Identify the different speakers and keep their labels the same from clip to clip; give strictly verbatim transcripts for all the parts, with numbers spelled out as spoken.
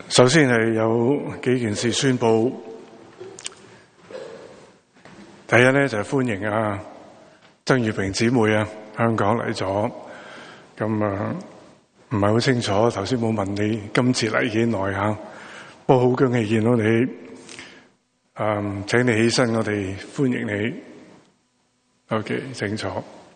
Speaker 1: 首先係有幾件事宣佈。第一咧就係、是、歡迎啊曾月平姊妹啊香港嚟咗，咁啊唔係好清楚，頭先冇問你今次嚟幾耐吓，不過好恭喜見到你，嗯，請你起身，我哋歡迎你。OK， 清楚。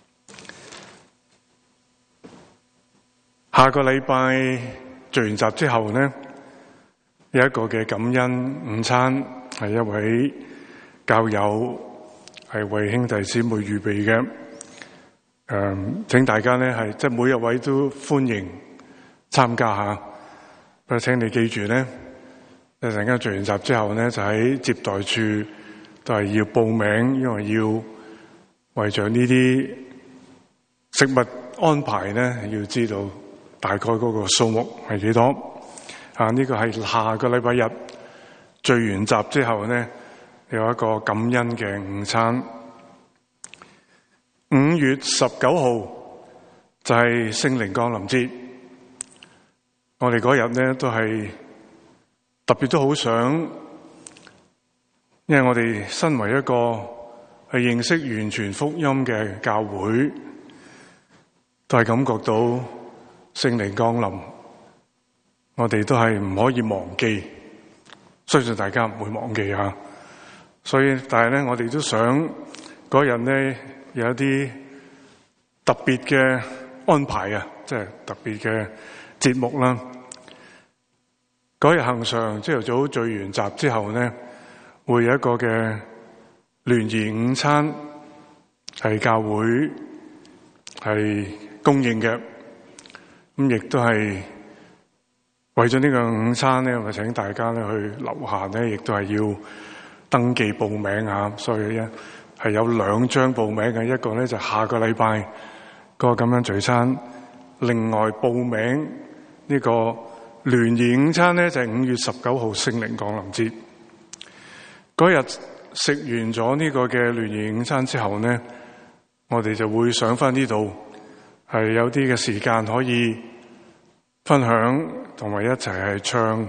Speaker 1: 下個禮拜聚完集之後呢，有一個嘅感恩午餐，係一位教友係為兄弟姊妹預備嘅。誒，請大家呢係即係每一位都歡迎參加下。不過請你記住呢，一陣間聚完集之後呢，就喺接待處都係要報名，因為要為咗呢啲食物安排呢，要知道大概嗰個數目係幾多。啊，呢個係下個禮拜日聚完集之後呢，有一個感恩嘅午餐。五月十九號就係聖靈降臨節，我哋嗰日呢都係特別都好想，因為我哋身為一個係認識完全福音嘅教會，都係感覺到聖靈降臨，我哋都係唔可以忘記，相信大家唔會忘記啊。所以，但係咧，我哋都想嗰日咧有一啲特別嘅安排啊，即係特別嘅節目啦。嗰日恆常朝頭早聚完集之後咧，會有一個嘅聯誼午餐，係教會係供應嘅，咁亦都係為咗呢個午餐咧，我請大家咧去樓下咧，亦都係要登記報名啊。所以咧係有兩張報名嘅，一個咧就下個禮拜個咁樣聚餐，另外報名呢個聯誼午餐咧就係五月十九號聖靈降臨節嗰日。食完咗呢個嘅聯誼午餐之後呢，我哋就會上翻呢度，係有啲嘅時間可以分享，同埋一齊係唱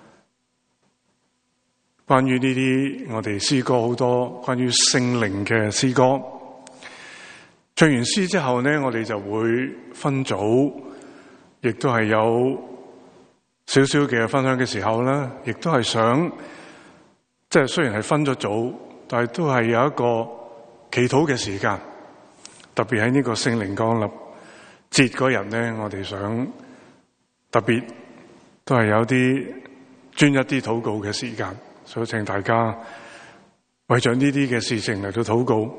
Speaker 1: 關於呢啲我哋詩歌好多關於聖靈嘅詩歌。唱完詩之後呢，我哋就會分組，亦都係有少少嘅分享嘅時候啦，亦都係想。即係雖然係分咗組，但係都係有一個祈禱嘅時間。特別喺呢個聖靈降臨節嗰日咧，我哋想特別都係有啲專一啲禱告嘅時間，所以請大家為咗呢啲嘅事情嚟到禱告。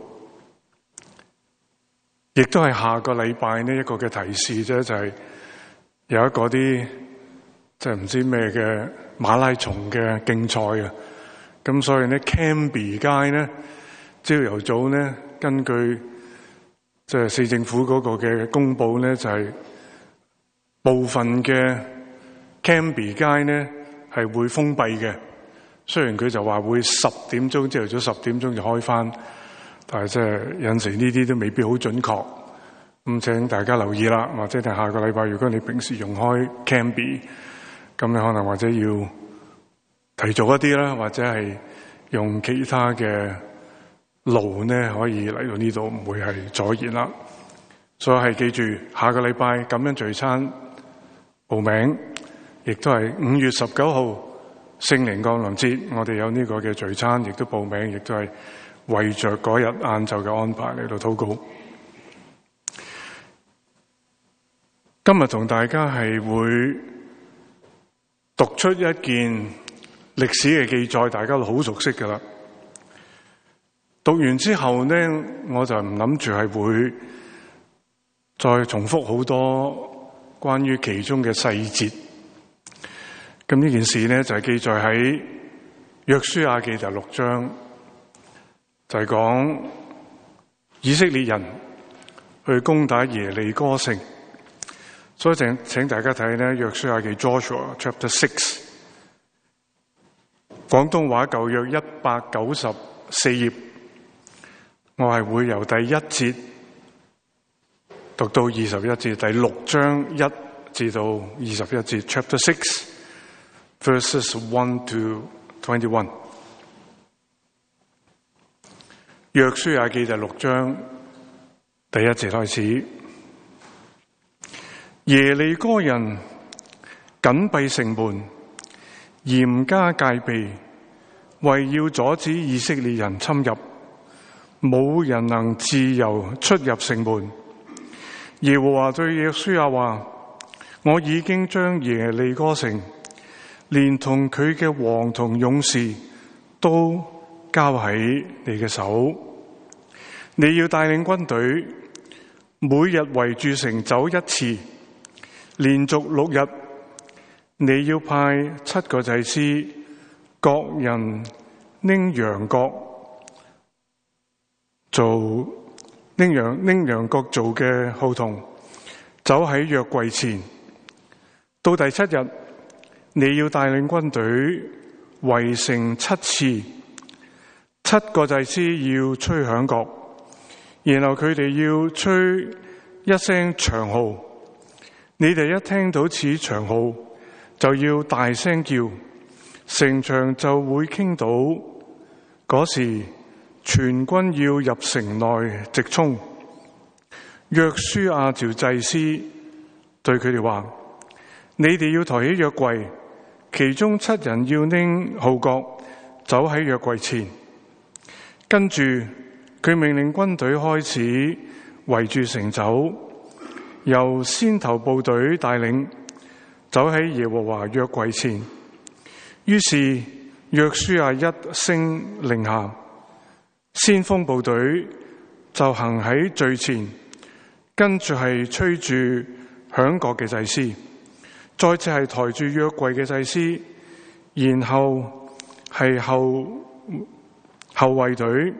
Speaker 1: 亦都係下個禮拜呢一個嘅提示啫，就係、是、有一個啲即係唔知咩嘅馬拉松嘅競賽啊。咁所以咧 Cambie 街咧，朝頭早咧，根據即係市政府嗰個嘅公佈咧，就係、是、部分嘅 Cambie 街咧係會封閉嘅。雖然佢就話會十點鐘朝頭早十點鐘就開返，但係即係有陣時呢啲都未必好準確。咁請大家留意啦，或者係下個禮拜，如果你平時用開 Cambie，咁你可能或者要提早一啲啦，或者係用其他嘅路呢，可以嚟到呢度，唔會係阻延啦。所以係記住，下個禮拜咁樣聚餐報名，亦都係五月十九號聖靈降臨節，我哋有呢個嘅聚餐，亦都報名，亦都係為着嗰日晏晝嘅安排嚟到禱告。今日同大家係會讀出一件歷史嘅記載，大家都好熟悉㗎喇。讀完之後呢，我就唔諗住係會再重複好多關於其中嘅細節。咁呢件事呢，就係記載喺約書亞記第六章，就係講以色列人去攻打耶利哥城。所以請請大家睇呢，約書亞記 Joshua Chapter Six。廣東話舊約一百九十四頁，我係會由第一節讀到二十一節，第六章一至到二十一節 Chapter Six verses one to twenty-one。約書亞記第六章第一節開始，耶利哥人緊閉城門，嚴加戒備，為要阻止以色列人侵入，冇人能自由出入城門。耶和華對約書亞話：我已經將耶利哥城連同佢嘅王同勇士都交喺你嘅手，你要帶領軍隊，每日圍住城走一次，連續六日。你要派七個祭司，各人拎羊角做拎羊拎羊角做嘅號筒，走喺約櫃前。到第七日，你要帶領軍隊圍城七次，七個祭司要吹響角，然後佢哋要吹一聲長號。你哋一聽到此長號，就要大聲叫，城牆就會傾倒。嗰時，全軍要入城內直衝。約書亞召祭司對佢哋話：你哋要抬起約櫃，其中七人要拎號角，走喺約櫃前。跟住，佢命令軍隊開始圍住城走，由先頭部隊帶領，走喺耶和華約櫃前。於是約書亞一聲令下，先鋒部隊就行喺最前，跟住係吹住響角嘅祭司，再次係抬住約櫃嘅祭司，然後係後後衛隊，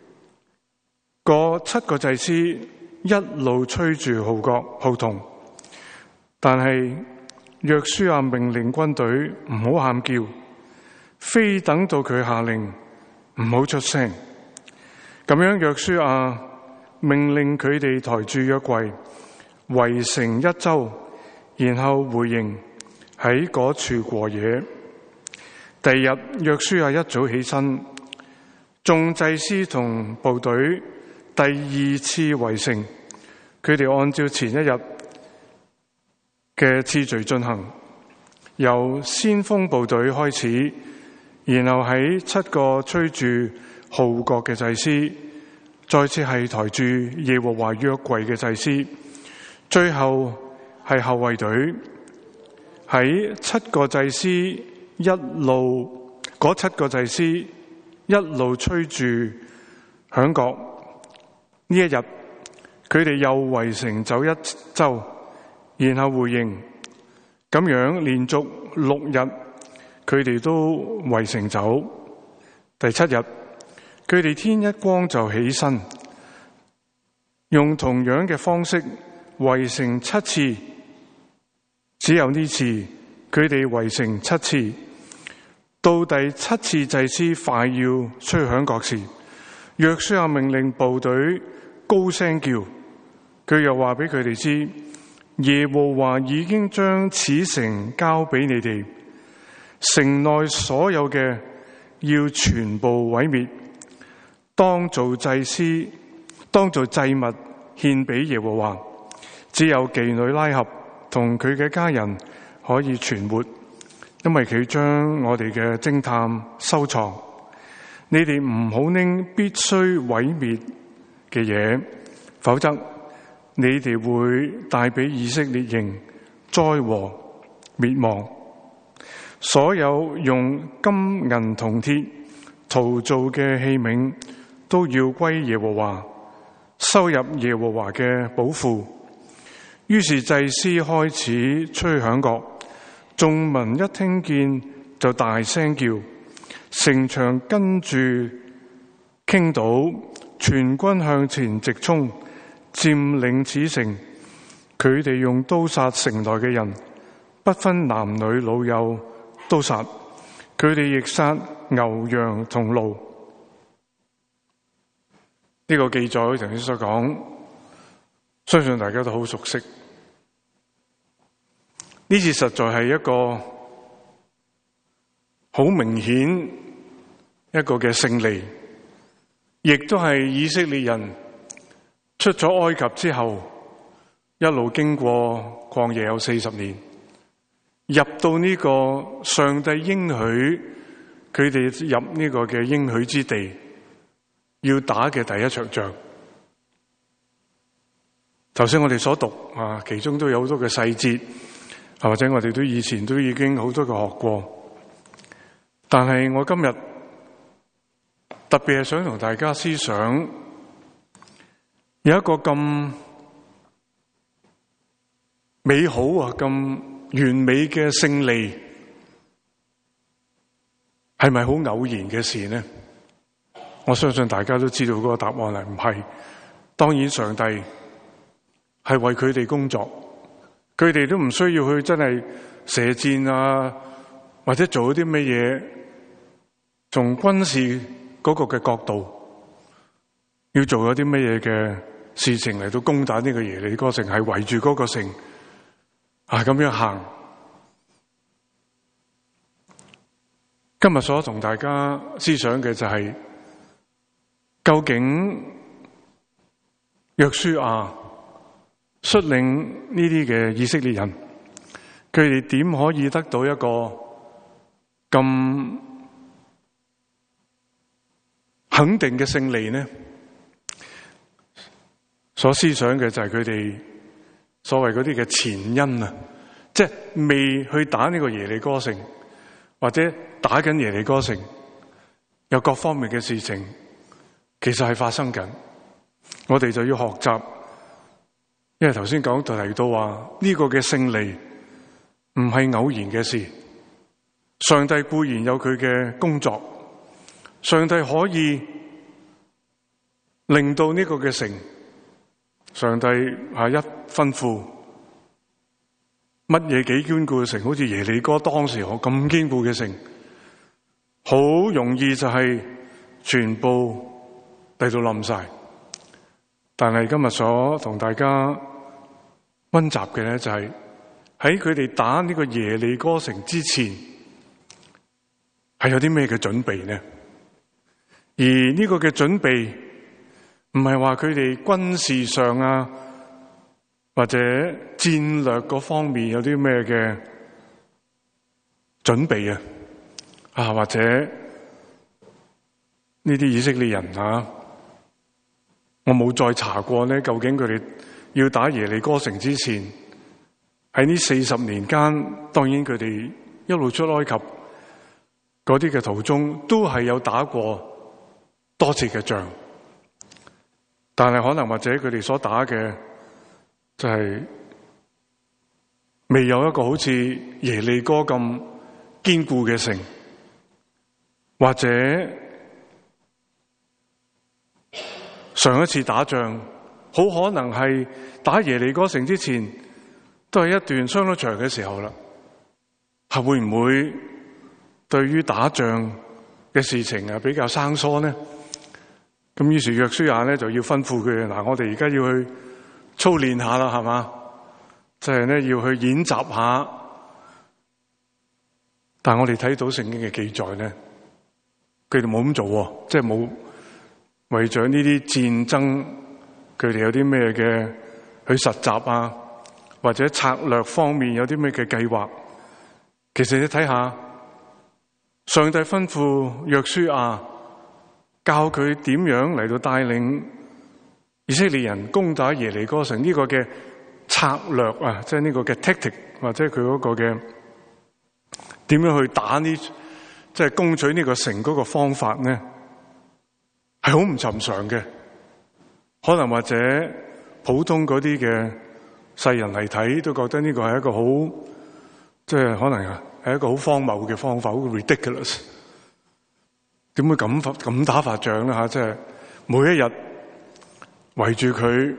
Speaker 1: 嗰七個祭司一路吹住號角號筒。但係約書亞命令軍隊唔好喊叫，非等到佢下令唔好出聲。咁樣約書亞命令佢哋抬住約櫃圍城一周，然後回營喺嗰處過夜。第二日約書亞一早起身，眾祭司同部隊第二次圍城，佢哋按照前一日嘅次序進行，由先鋒部隊開始，然後喺七個吹住號角嘅祭司，再次係抬住耶和華約櫃嘅祭司，最後係後衛隊，喺七個祭司一路嗰七個祭司一路吹住響角。呢一日佢哋又圍城走一周，然後回營，咁樣連續六日佢哋都圍城走。第七日佢哋天一光就起身，用同樣嘅方式圍城七次。只有呢次佢哋圍城七次，到第七次祭司快要吹響角時，約書亞命令部隊高聲叫。佢又話俾佢哋知，耶和華已經將此城交俾你哋，城內所有嘅要全部毀滅，當做祭司，當做祭物獻俾耶和華。只有妓女拉合同佢嘅家人可以存活，因為佢將我哋嘅偵探收藏。你哋唔好拎必須毀滅嘅嘢，否則你哋會帶俾以色列營災禍滅亡。所有用金銀銅鐵陶造嘅器皿都要歸耶和華，收入耶和華嘅寶庫。於是祭司開始吹響角，眾民一聽見就大聲叫，城牆跟住傾倒，全軍向前直衝，佔領此城。佢哋用刀殺城內嘅人，不分男女老幼都殺。佢哋亦殺牛羊同驢。呢個記載頭先所講，相信大家都好熟悉。呢次實在係一個好明顯一個嘅勝利，亦都係以色列人出咗埃及之後，一路經過曠野有四十年，入到呢個上帝應許佢哋入呢個嘅應許之地，要打嘅第一場仗。頭先我哋所讀啊，其中都有好多嘅細節，或者我哋都以前都已經好多嘅學過，但係我今日特別係想同大家思想，有一個咁美好啊、咁完美嘅勝利，係咪好偶然嘅事呢？我相信大家都知道嗰個答案係唔係。當然上帝係為佢哋工作，佢哋都唔需要去真係射箭啊，或者做一啲乜嘢，從軍事嗰個嘅角度，要做一啲乜嘢嘅事情嚟到攻打呢個耶利哥城，係圍住嗰個城啊咁樣行。今日所同大家思想嘅就係，究竟約書亞率領呢啲嘅以色列人，佢哋點可以得到一個咁肯定嘅勝利呢？所思想嘅就係佢哋所謂嗰啲嘅前因啊，即係未去打呢個耶利哥城，或者打緊耶利哥城，有各方面嘅事情，其實係發生緊。我哋就要學習，因為頭先講就提到話呢個嘅勝利唔係偶然嘅事，上帝固然有佢嘅工作，上帝可以令到呢個嘅城，上帝係一吩咐，乜嘢幾堅固嘅城，好似耶利哥當時咁堅固嘅城，好容易就係全部嚟到冧晒。但係今日所同大家溫習嘅咧，就係喺佢哋打呢個耶利哥城之前，係有啲咩嘅準備呢？而呢個嘅準備唔係話佢哋軍事上啊，或者戰略嗰方面有啲咩嘅準備啊，啊或者呢啲以色列人啊，我冇再查過呢，究竟佢哋要打耶利哥城之前，喺呢四十年間，當然佢哋一路出埃及嗰啲嘅途中，都係有打過多次嘅仗，但係可能或者佢哋所打嘅就係未有一個好似耶利哥咁堅固嘅城，或者上一次打仗好可能係打耶利哥城之前都係一段相當長嘅時候啦，係會唔會對於打仗嘅事情啊比較生疏呢？咁於是約書亞咧就要吩咐佢，嗱，我哋而家要去操練下啦，係嘛？即係咧要去演習下。但係我哋睇到聖經嘅記載咧，佢哋冇咁做，即係冇為咗呢啲戰爭，佢哋有啲咩嘅去實習啊，或者策略方面有啲咩嘅計劃。其實你睇下，上帝吩咐約書亞，教佢點樣嚟到帶領以色列人攻打耶利哥城呢個嘅策略啊，即係呢個嘅 tactic， 或者佢嗰個嘅點樣去打呢，即係攻取呢個城嗰個方法呢，係好唔尋常嘅。可能或者普通嗰啲嘅世人嚟睇，都覺得呢個係一個好，即係可能係一個好荒謬嘅方法，好 ridiculous。點會咁咁打法仗咧？吓，即係每一日圍住佢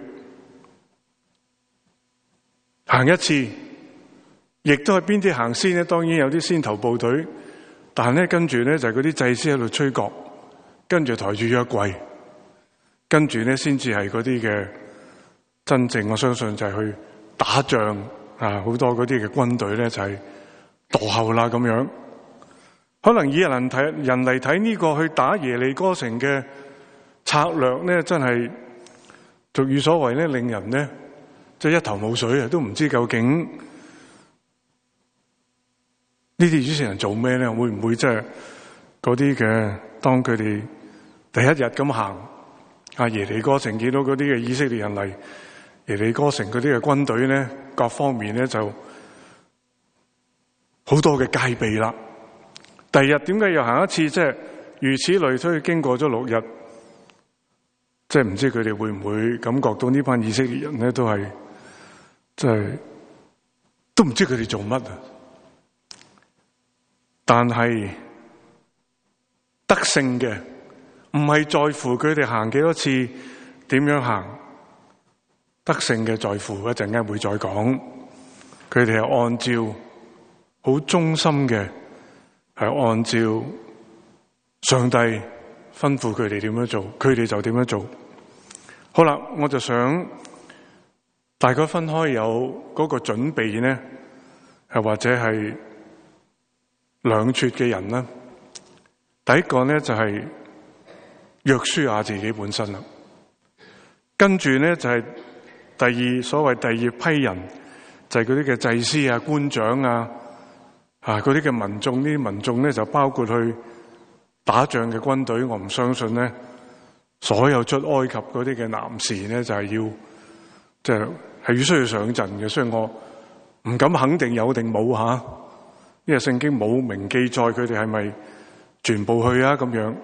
Speaker 1: 行一次，亦都係邊啲行先咧？當然有啲先頭部隊，但係咧跟住咧就係嗰啲祭司喺度吹角，跟住抬住約櫃，跟住咧先至係嗰啲嘅真正，我相信就係去打仗啊！好多嗰啲嘅軍隊咧就係墮後啦咁樣。 可能以人睇人嚟睇呢個去打耶利哥城嘅策略咧，真係俗語所謂咧，令人咧即係一頭霧水啊，都唔知究竟呢啲以色列人做咩咧？會唔會即係嗰啲嘅當佢哋第一日咁行啊耶利哥城，見到嗰啲嘅以色列人嚟耶利哥城嗰啲嘅軍隊咧，各方面咧就好多嘅戒備啦。第二日點解又行一次？即係如此類推，經過咗六日，即係唔知佢哋會唔會感覺到呢班以色列人咧都係即係都唔知佢哋做乜啊！但係得勝嘅唔係在乎佢哋行幾多次，點樣行，得勝嘅在乎一陣間會再講，佢哋係按照好忠心嘅，係按照上帝吩咐佢哋點樣做，佢哋就點樣做。好啦，我就想大概分開有嗰個準備呢，係或者係兩撮嘅人啦。第一個呢，就係約書亞自己本身啦，跟住呢，就係第二所謂第二批人，就係嗰啲嘅祭司啊、官長啊。啊！嗰啲嘅民眾，呢啲民眾咧就包括去打仗嘅軍隊。我唔相信咧，所有出埃及嗰啲嘅男士咧就係要，即係係要需要上陣嘅。所以我唔敢肯定有定冇吓，因為聖經冇明記載佢哋係咪全部去啊咁樣。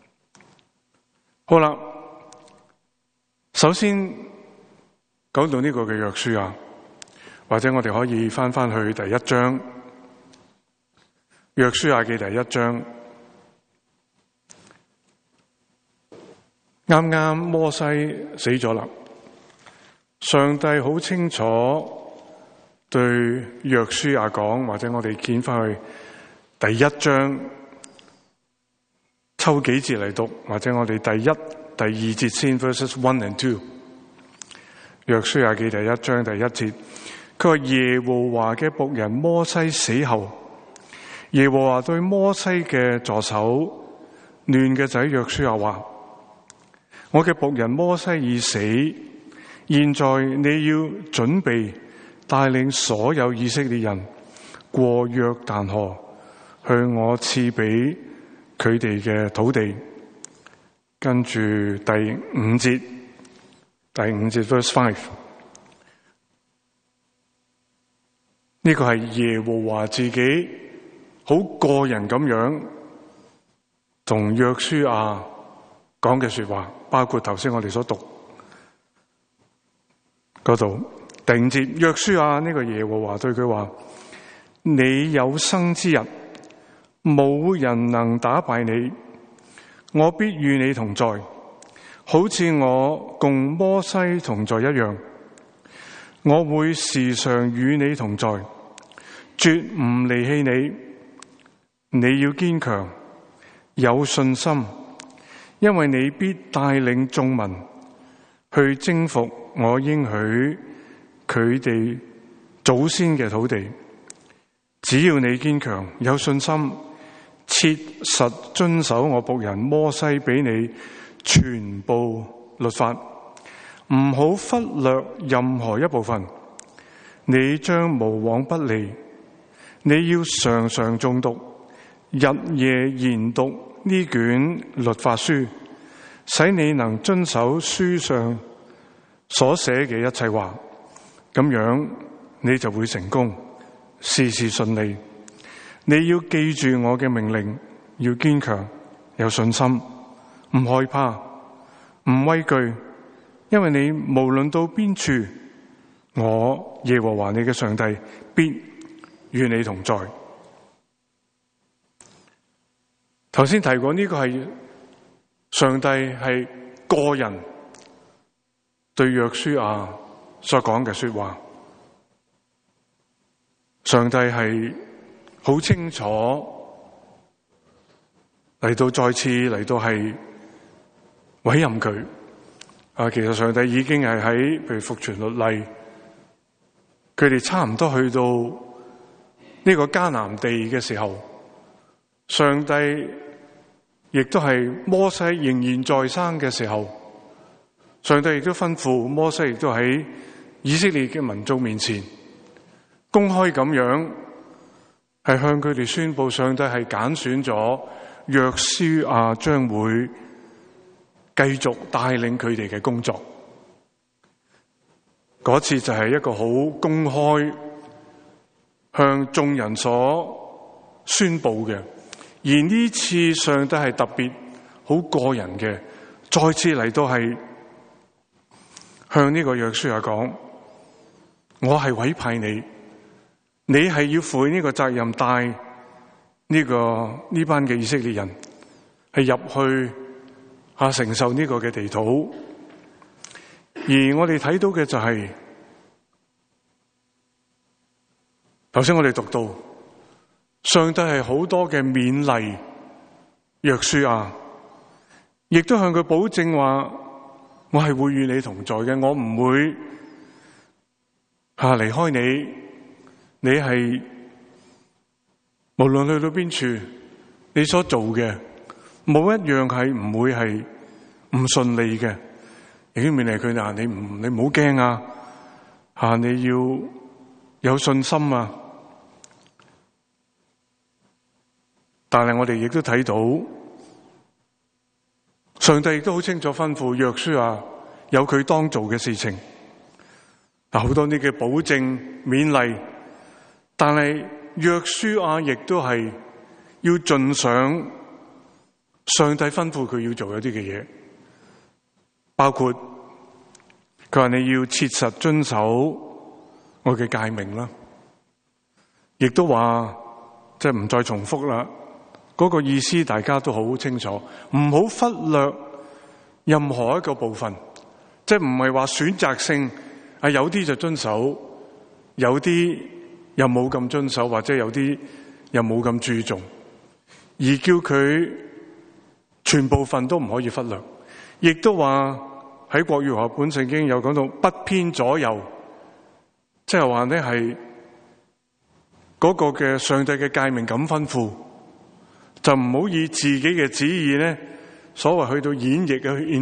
Speaker 1: 好啦，首先講到呢個嘅約書亞，或者我哋可以翻翻去第一章。約書亞記第一章，啱啱摩西死咗啦，上帝好清楚對約書亞講，或者我哋見翻去第一章，抽幾節嚟讀，或者我哋第一、第二節先 verses one and two。約書亞記第一章第一節，佢話耶和華嘅僕人摩西死後，耶和華對摩西嘅助手嫩嘅仔約書亞話：我嘅僕人摩西已死，現在你要準備帶領所有以色列人過約旦河，向我賜俾佢哋嘅土地。跟住第五節，第五節 verse five， 呢個係耶和華自己好個人咁樣同約書亞講嘅說話，包括頭先我哋所讀嗰度第五節。約書亞，呢個耶和華對佢話：你有生之日，冇人能打敗你，我必與你同在，好似我共摩西同在一樣。我會時常與你同在，絕唔離棄你。你要堅強，有信心，因為你必帶領眾民去征服我應許佢哋祖先嘅土地。只要你堅強，有信心，切實遵守我僕人摩西俾你全部律法，唔好忽略任何一部分，你將無往不利。你要常常誦讀，日夜研讀呢卷律法書，使你能遵守書上所寫嘅一切話，咁樣你就會成功，事事順利。你要記住我嘅命令，要堅強，有信心，唔害怕，唔畏懼，因為你無論到邊處，我耶和華你嘅上帝必與你同在。頭先提過呢個係上帝係個人對約書亞所講嘅說話，上帝係好清楚嚟到再次嚟到係委任佢啊。其實上帝已經係喺譬如復傳律例，佢哋差唔多去到呢個迦南地嘅時候， 上帝亦都係摩西仍然在生嘅時候，上帝亦都吩咐摩西，亦都喺以色列嘅民眾面前公開咁樣係向佢哋宣布，上帝係揀選咗約書亞將會繼續帶領佢哋嘅工作。嗰次就係一個好公開向眾人所宣布嘅，而呢次上帝係特別好個人嘅，再次嚟到係向呢個約書亞講，我係委派你，你係要負呢個責任，帶呢個呢班嘅以色列人係入去啊承受呢個嘅地土。而我哋睇到嘅就係頭先我哋讀到，上帝係好多嘅勉勵約書亞，亦都向佢保證話，我係會與你同在嘅，我唔會吓離開你，你係無論去到邊處，你所做嘅冇一樣係唔會係唔順利嘅。已經勉勵佢嗱，你唔你唔好驚啊！吓，你要有信心啊！但係我哋亦都睇到，上帝亦都好清楚吩咐約書亞有佢當做嘅事情。嗱，好多呢嘅保證勉勵，但係約書亞亦都係要盡上上帝吩咐佢要做一啲嘅嘢。包括佢話你要切實遵守我嘅誡命啦，亦都話即係唔再重複啦。嗰個意思大家都好清楚，唔好忽略任何一個部分，即係唔係話選擇性啊，有啲就遵守，有啲又冇咁遵守，或者有啲又冇咁注重，而叫佢全部份都唔可以忽略。亦都話喺國語和合本聖經有講到不偏左右，即係話咧係嗰個嘅上帝嘅誡命咁吩咐，就唔好以自己嘅旨意咧，所謂去到演繹嘅去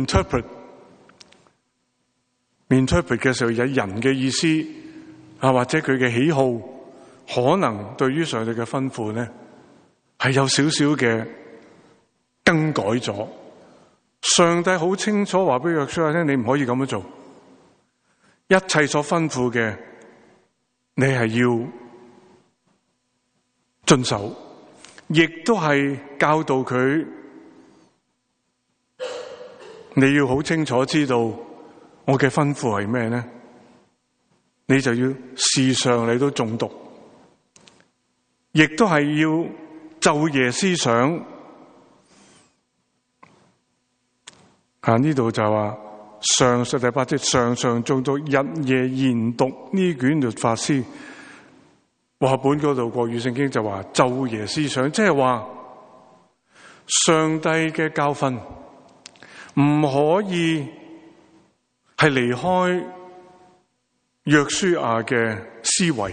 Speaker 1: interpret，interpret 嘅時候有人嘅意思啊，或者佢嘅喜好，可能對於上帝嘅吩咐咧係有少少嘅更改咗。上帝好清楚話俾約書亞聽，你唔可以咁樣做。一切所吩咐嘅，你係要遵守，亦都係教導佢，你要好清楚知道我嘅吩咐係咩呢？你就要時常嚟到誦讀，亦都係要晝夜思想。啊！呢度就話上述第八節，常常誦讀，日夜研讀呢卷律法書。和合本嗰度國語聖經就話晝夜思想，即係話上帝嘅教訓唔可以係離開約書亞嘅思維，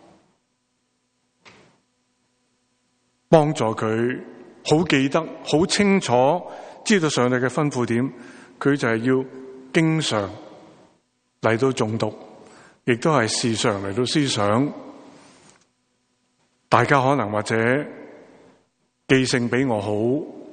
Speaker 1: 幫助佢好記得、好清楚知道上帝嘅吩咐點，佢就係要經常嚟到誦讀，亦都係時常嚟到思想。大家可能或者記性比我好，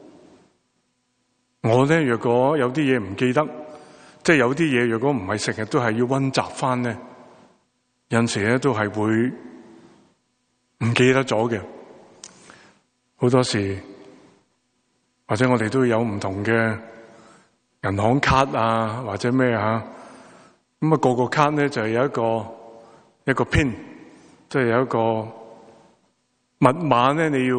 Speaker 1: 我咧若果有啲嘢唔記得，即係有啲嘢若果唔係成日都係要溫習翻咧，有陣時咧都係會唔記得咗嘅。好多時或者我哋都有唔同嘅銀行卡啊，或者咩啊，咁啊個個卡咧就係有一個一個 pin， 即係有一個密碼咧，你要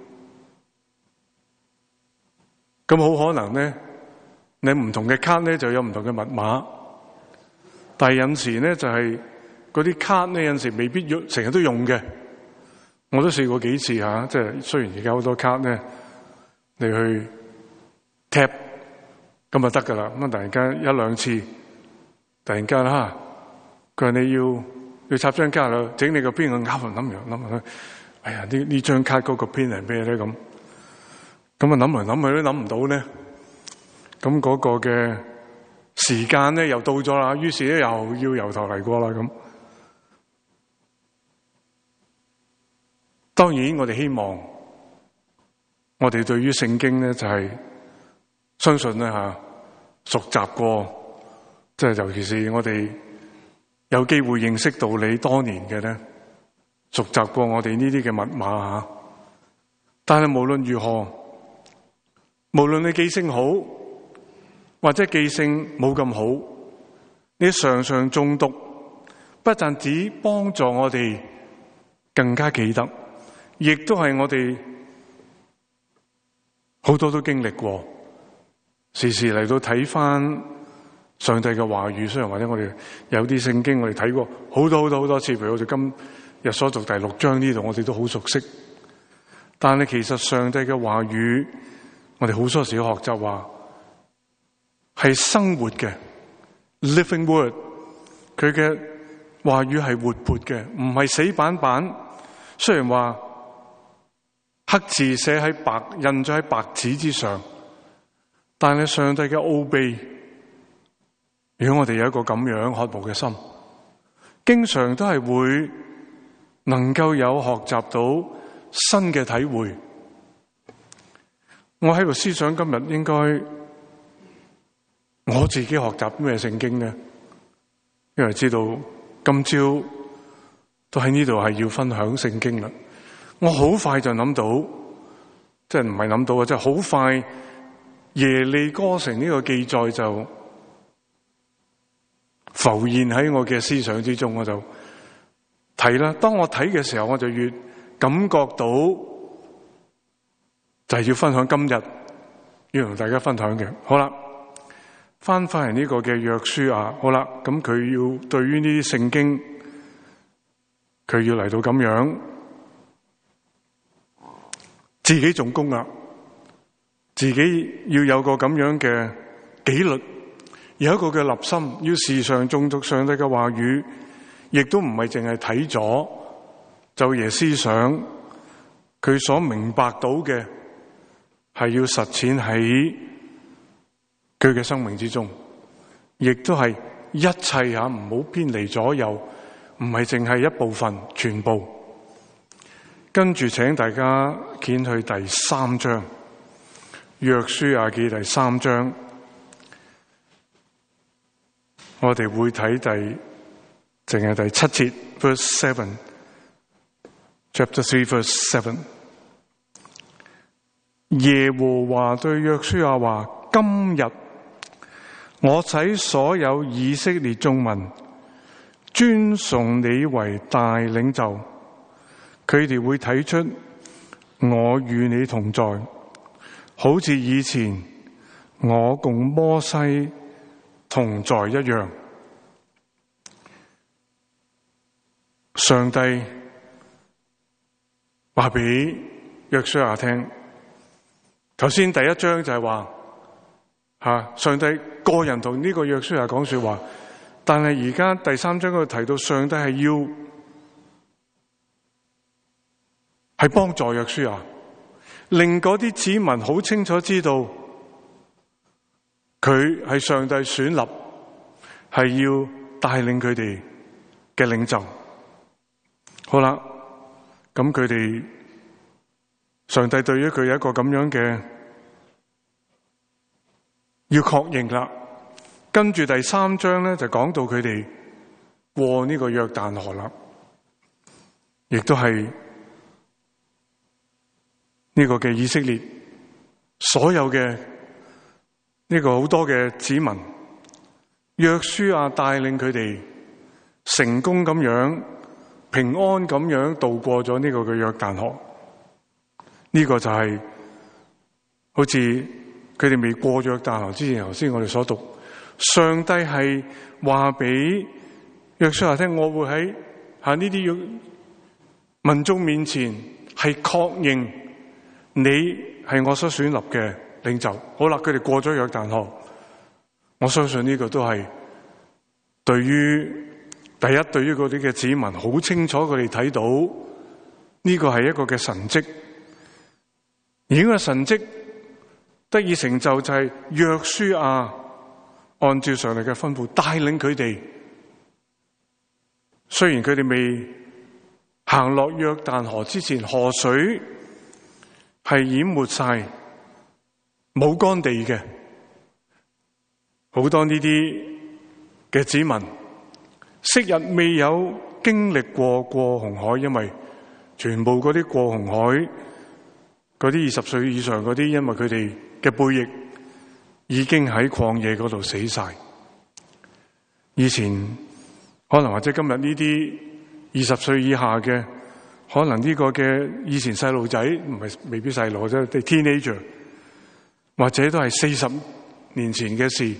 Speaker 1: 咁好可能咧，你唔同嘅卡咧就有唔同嘅密碼，但係有時咧就係嗰啲卡咧有時未必用成日都用嘅。我都試過幾次吓，即係雖然而家好多卡咧，你去 tap 咁就得噶啦。咁啊突然間一兩次，突然間吓，佢話你要要插張卡啦，整你個邊個啱唔啱樣諗下，哎呀呢呢張卡嗰個 pin 係咩咧咁？ 咁啊諗嚟諗去都諗唔到咧，咁嗰個嘅時間咧又到咗啦，於是咧又要由頭嚟過啦咁。當然我哋希望，我哋對於聖經咧就係相信咧吓，熟習過，即係尤其是我哋有機會認識道理多年嘅咧，熟習過我哋呢啲嘅密碼吓。但係無論如何，無論你記性好或者記性冇咁好，你常常誦讀，不但只幫助我哋更加記得，亦都係我哋好多都經歷過，時時嚟到睇翻上帝嘅話語。雖然或者我哋有啲聖經我哋睇過好多好多好多次，譬如我哋今日所讀第六章呢度，我哋都好熟悉。但係其實上帝嘅話語，我哋好多時學習話係生活嘅 living word， 佢嘅話語係活潑嘅，唔係死板板。雖然話黑字寫喺白，印咗喺白紙之上，但係上帝嘅奧秘，如果我哋有一個咁樣渴慕嘅心，經常都係會能夠有學習到新嘅體會。我喺度思想今日應該我自己學習咩聖經呢？因為知道今朝都喺呢度係要分享聖經啦。我好快就諗到，即係唔係諗到啊，即係好快耶利哥城呢個記載就浮現喺我嘅思想之中，我就睇啦。當我睇嘅時候，我就越感覺到就係要分享今日要同大家分享嘅。好啦，翻翻嚟呢個嘅約書亞，好啦，咁佢要對於呢啲聖經，佢要嚟到咁樣自己做工啦，自己要有個咁樣嘅紀律，有一個嘅立心，要時常誦讀上帝嘅話語，亦都唔係淨係睇咗晝夜思想，佢所明白到嘅係要實踐喺佢嘅生命之中，亦都係一切吓，唔好偏離左右，唔係淨係一部分，全部。跟住請大家掀去第三章，約書亞記第三章，我哋會睇第淨係第七節 verse seven chapter three verse seven。 耶和華對約書亞話：今日我使所有以色列眾民尊崇你為大領袖，佢哋會睇出我與你同在，好似以前我共摩西同在一樣。上帝話俾約書亞聽，頭先第一章就係話吓，上帝個人同呢個約書亞講說話，但係而家第三章嗰度提到，上帝係要係幫助約書亞，令嗰啲子民好清楚知道佢係上帝選立，係要帶領佢哋嘅領袖。好啦，咁佢哋上帝對於佢有一個咁樣嘅要確認啦。跟住第三章咧就講到佢哋過呢個約旦河啦，亦都係呢個嘅以色列所有嘅呢個好多嘅子民，約書亞帶領佢哋成功咁樣平安咁樣度過咗呢個嘅約旦河。呢個就係好似佢哋未過約旦河之前，頭先我哋所讀，上帝係話俾約書亞聽，我會喺喺呢啲民眾面前係確認你係我所選立嘅領袖。好啦，佢哋過咗約旦河，我相信呢個都係對於第一，對於嗰啲嘅子民好清楚，佢哋睇到呢個係一個嘅神蹟。而呢個神蹟得以成就，就係約書亞按照上帝嘅吩咐帶領佢哋。雖然佢哋未行落約旦河之前，河水係淹沒晒冇乾地嘅，好多呢啲嘅子民昔日未有經歷過過紅海，因為全部嗰啲過紅海嗰啲二十歲以上嗰啲，因為佢哋嘅背逆已經喺曠野嗰度死晒。以前可能或者今日呢啲二十歲以下嘅，可能呢個嘅以前細路仔唔係未必細路啫，啲 teenager 或者都係四十年前嘅事，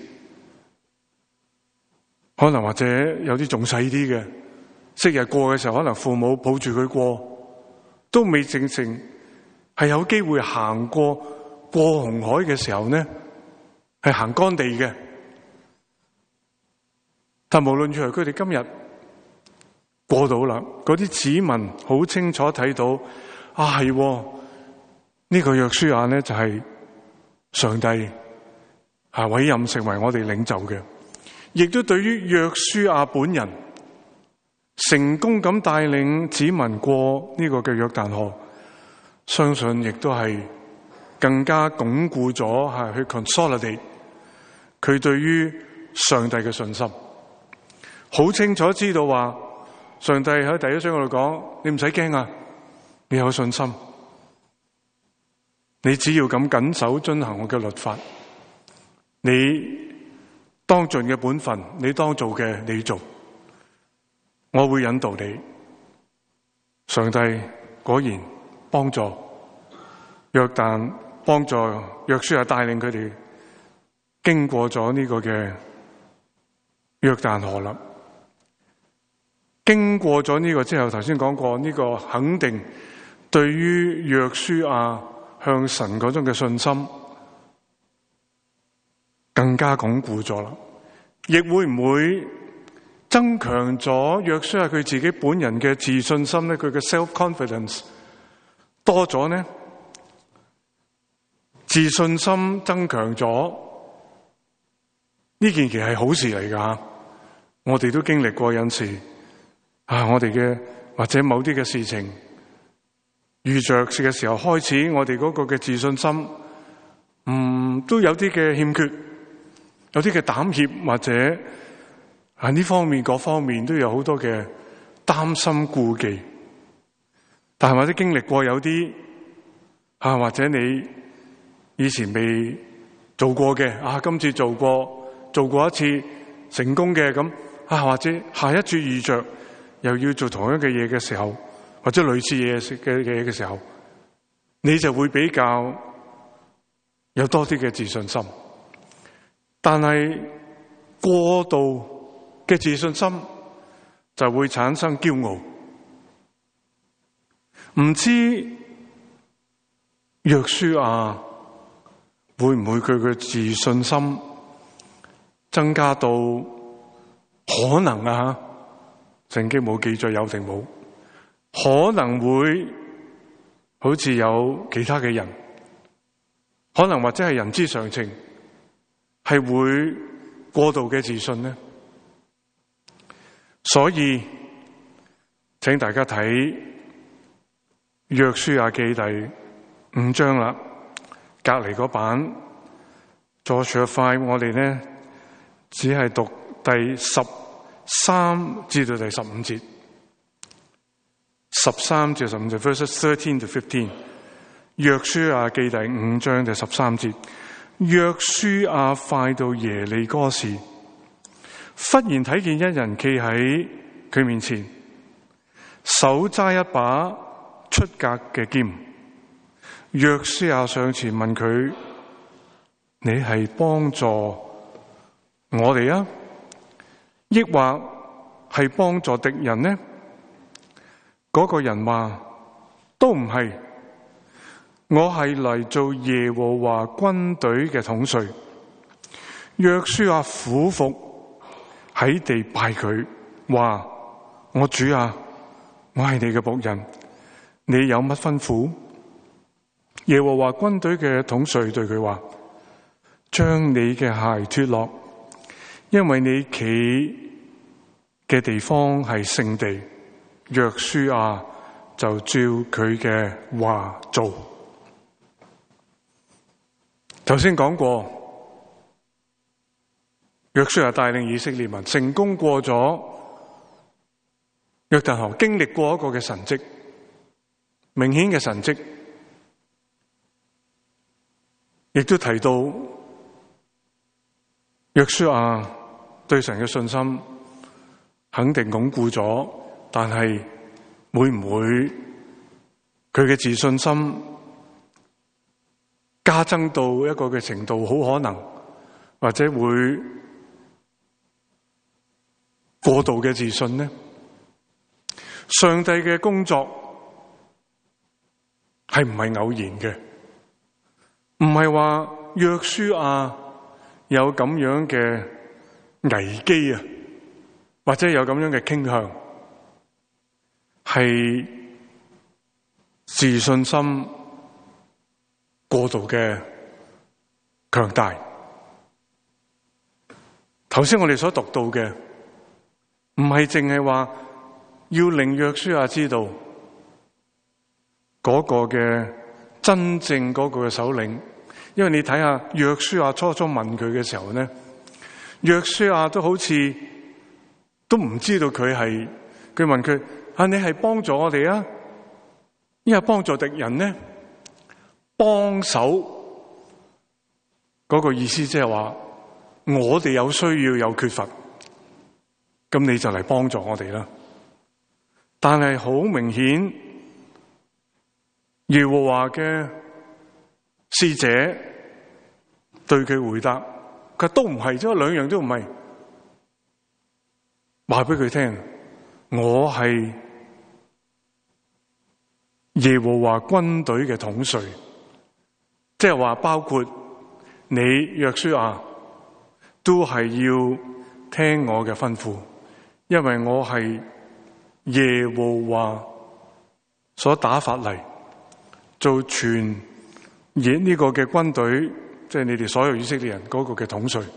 Speaker 1: 可能或者有啲仲細啲嘅，昔日過嘅時候，可能父母抱住佢過，都未正正係有機會行過過紅海嘅時候呢，係行乾地嘅。但無論如何，佢哋今日過到啦，嗰啲子民好清楚睇到啊，係呢個約書亞呢，就係上帝啊委任成為我哋領袖嘅，亦都對於約書亞本人成功咁帶領子民過呢個嘅約旦河，相信亦都係更加鞏固咗係去 consolidate 佢對於上帝嘅信心。好清楚知道話，上帝喺第一章嗰度講，你唔使驚啊，你有信心，你只要咁謹守遵行我嘅律法，你當盡嘅本分，你當做嘅你做，我會引導你。上帝果然幫助約旦，幫助約書亞帶領佢哋經過咗呢個嘅約旦河啦。經過咗呢個之後，頭先講過呢個肯定對於約書亞向神嗰種嘅信心更加鞏固咗啦，亦會唔會增強咗約書亞佢自己本人嘅自信心咧？佢嘅 self-confidence 多咗呢？自信心增強咗，呢件其實係好事嚟噶。我哋都經歷過有時啊，我哋嘅或者某啲嘅事情遇着嘅時候，開始我哋嗰個嘅自信心，嗯，都有啲嘅欠缺，有啲嘅膽怯，或者啊呢方面嗰方面都有好多嘅擔心顧忌。但係或者經歷過有啲啊，或者你以前未做過嘅啊，今次做過，做過一次成功嘅咁啊，或者下一次遇着又要做同樣嘅嘢嘅時候，或者類似嘢嘅嘢嘅時候，你就會比較有多啲嘅自信心。但係過度嘅自信心就會產生驕傲。唔知約書亞會唔會佢嘅自信心增加到可能啊？聖經冇記載有定冇，可能會好似有其他嘅人，可能或者係人之常情，係會過度嘅自信呢？所以請大家睇約書亞記第五章啦，隔籬嗰版左上塊，我哋呢只係讀第十三至到第十五節，十三至十五節 verses thirteen to fifteen。約書亞記第五章第十三節，約書亞快到耶利哥時，忽然睇見一人企喺佢面前，手揸一把出格嘅劍。約書亞上前問佢：你係幫助我哋啊，抑或係幫助敵人呢？嗰個人話：都唔係，我係嚟做耶和華軍隊嘅統帥。約書亞俯伏喺地拜佢，話：我主啊，我係你嘅僕人，你有乜吩咐？耶和華軍隊嘅統帥對佢話： 將你嘅鞋脫落，因為你企嘅地方係聖地。約書亞就照佢嘅話做。頭先講過，約書亞帶領以色列民成功過咗約旦河，經歷過一個嘅神蹟，明顯嘅神蹟，亦都提到約書亞對神嘅信心肯定鞏固咗，但係會唔會佢嘅自信心加增到一個嘅程度，好可能或者會過度嘅自信呢？上帝嘅工作係唔係偶然嘅？唔係話約書亞有咁樣嘅危機啊，或者有咁樣嘅傾向，係自信心過度嘅強大。頭先我哋所讀到嘅，唔係淨係話要令約書亞知道嗰個嘅真正嗰個嘅首領，因為你睇下約書亞初初問佢嘅時候咧，約書亞都好似都唔知道佢係，佢問佢啊，你係幫助我哋啊，抑係幫助敵人呢？幫手嗰個意思即係話我哋有需要有缺乏，咁你就嚟幫助我哋啦。但係好明顯，耶和華嘅使者對佢回答，佢都唔係，即係兩樣都唔係。話俾佢聽，我係耶和華軍隊嘅統帥，即係話包括你約書亞都係要聽我嘅吩咐，因為我係耶和華所打發嚟做全呢個嘅軍隊，即係你哋所有以色列人嗰個嘅統帥。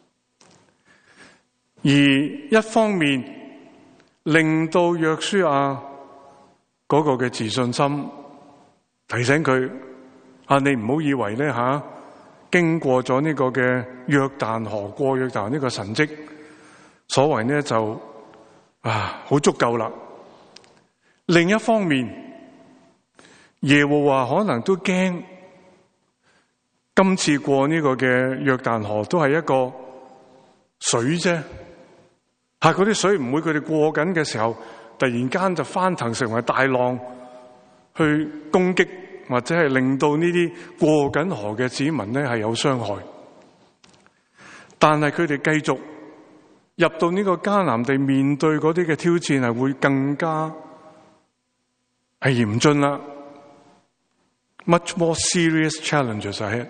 Speaker 1: 而一方面令到約書亞嗰個嘅自信心，提醒佢啊，你唔好以為咧吓、啊，經過咗呢個嘅約旦河，過約旦河呢個神蹟，所謂呢就啊好足夠啦。另一方面，耶和華可能都驚今次過呢個嘅約旦河都係一個水啫，吓嗰啲水唔會佢哋過緊嘅時候突然間就翻騰成為大浪去攻擊，或者係令到呢啲過緊河嘅子民咧係有傷害。但係佢哋繼續入到呢個迦南地，面對嗰啲嘅挑戰係會更加係嚴峻啦。Much more serious challenges ahead。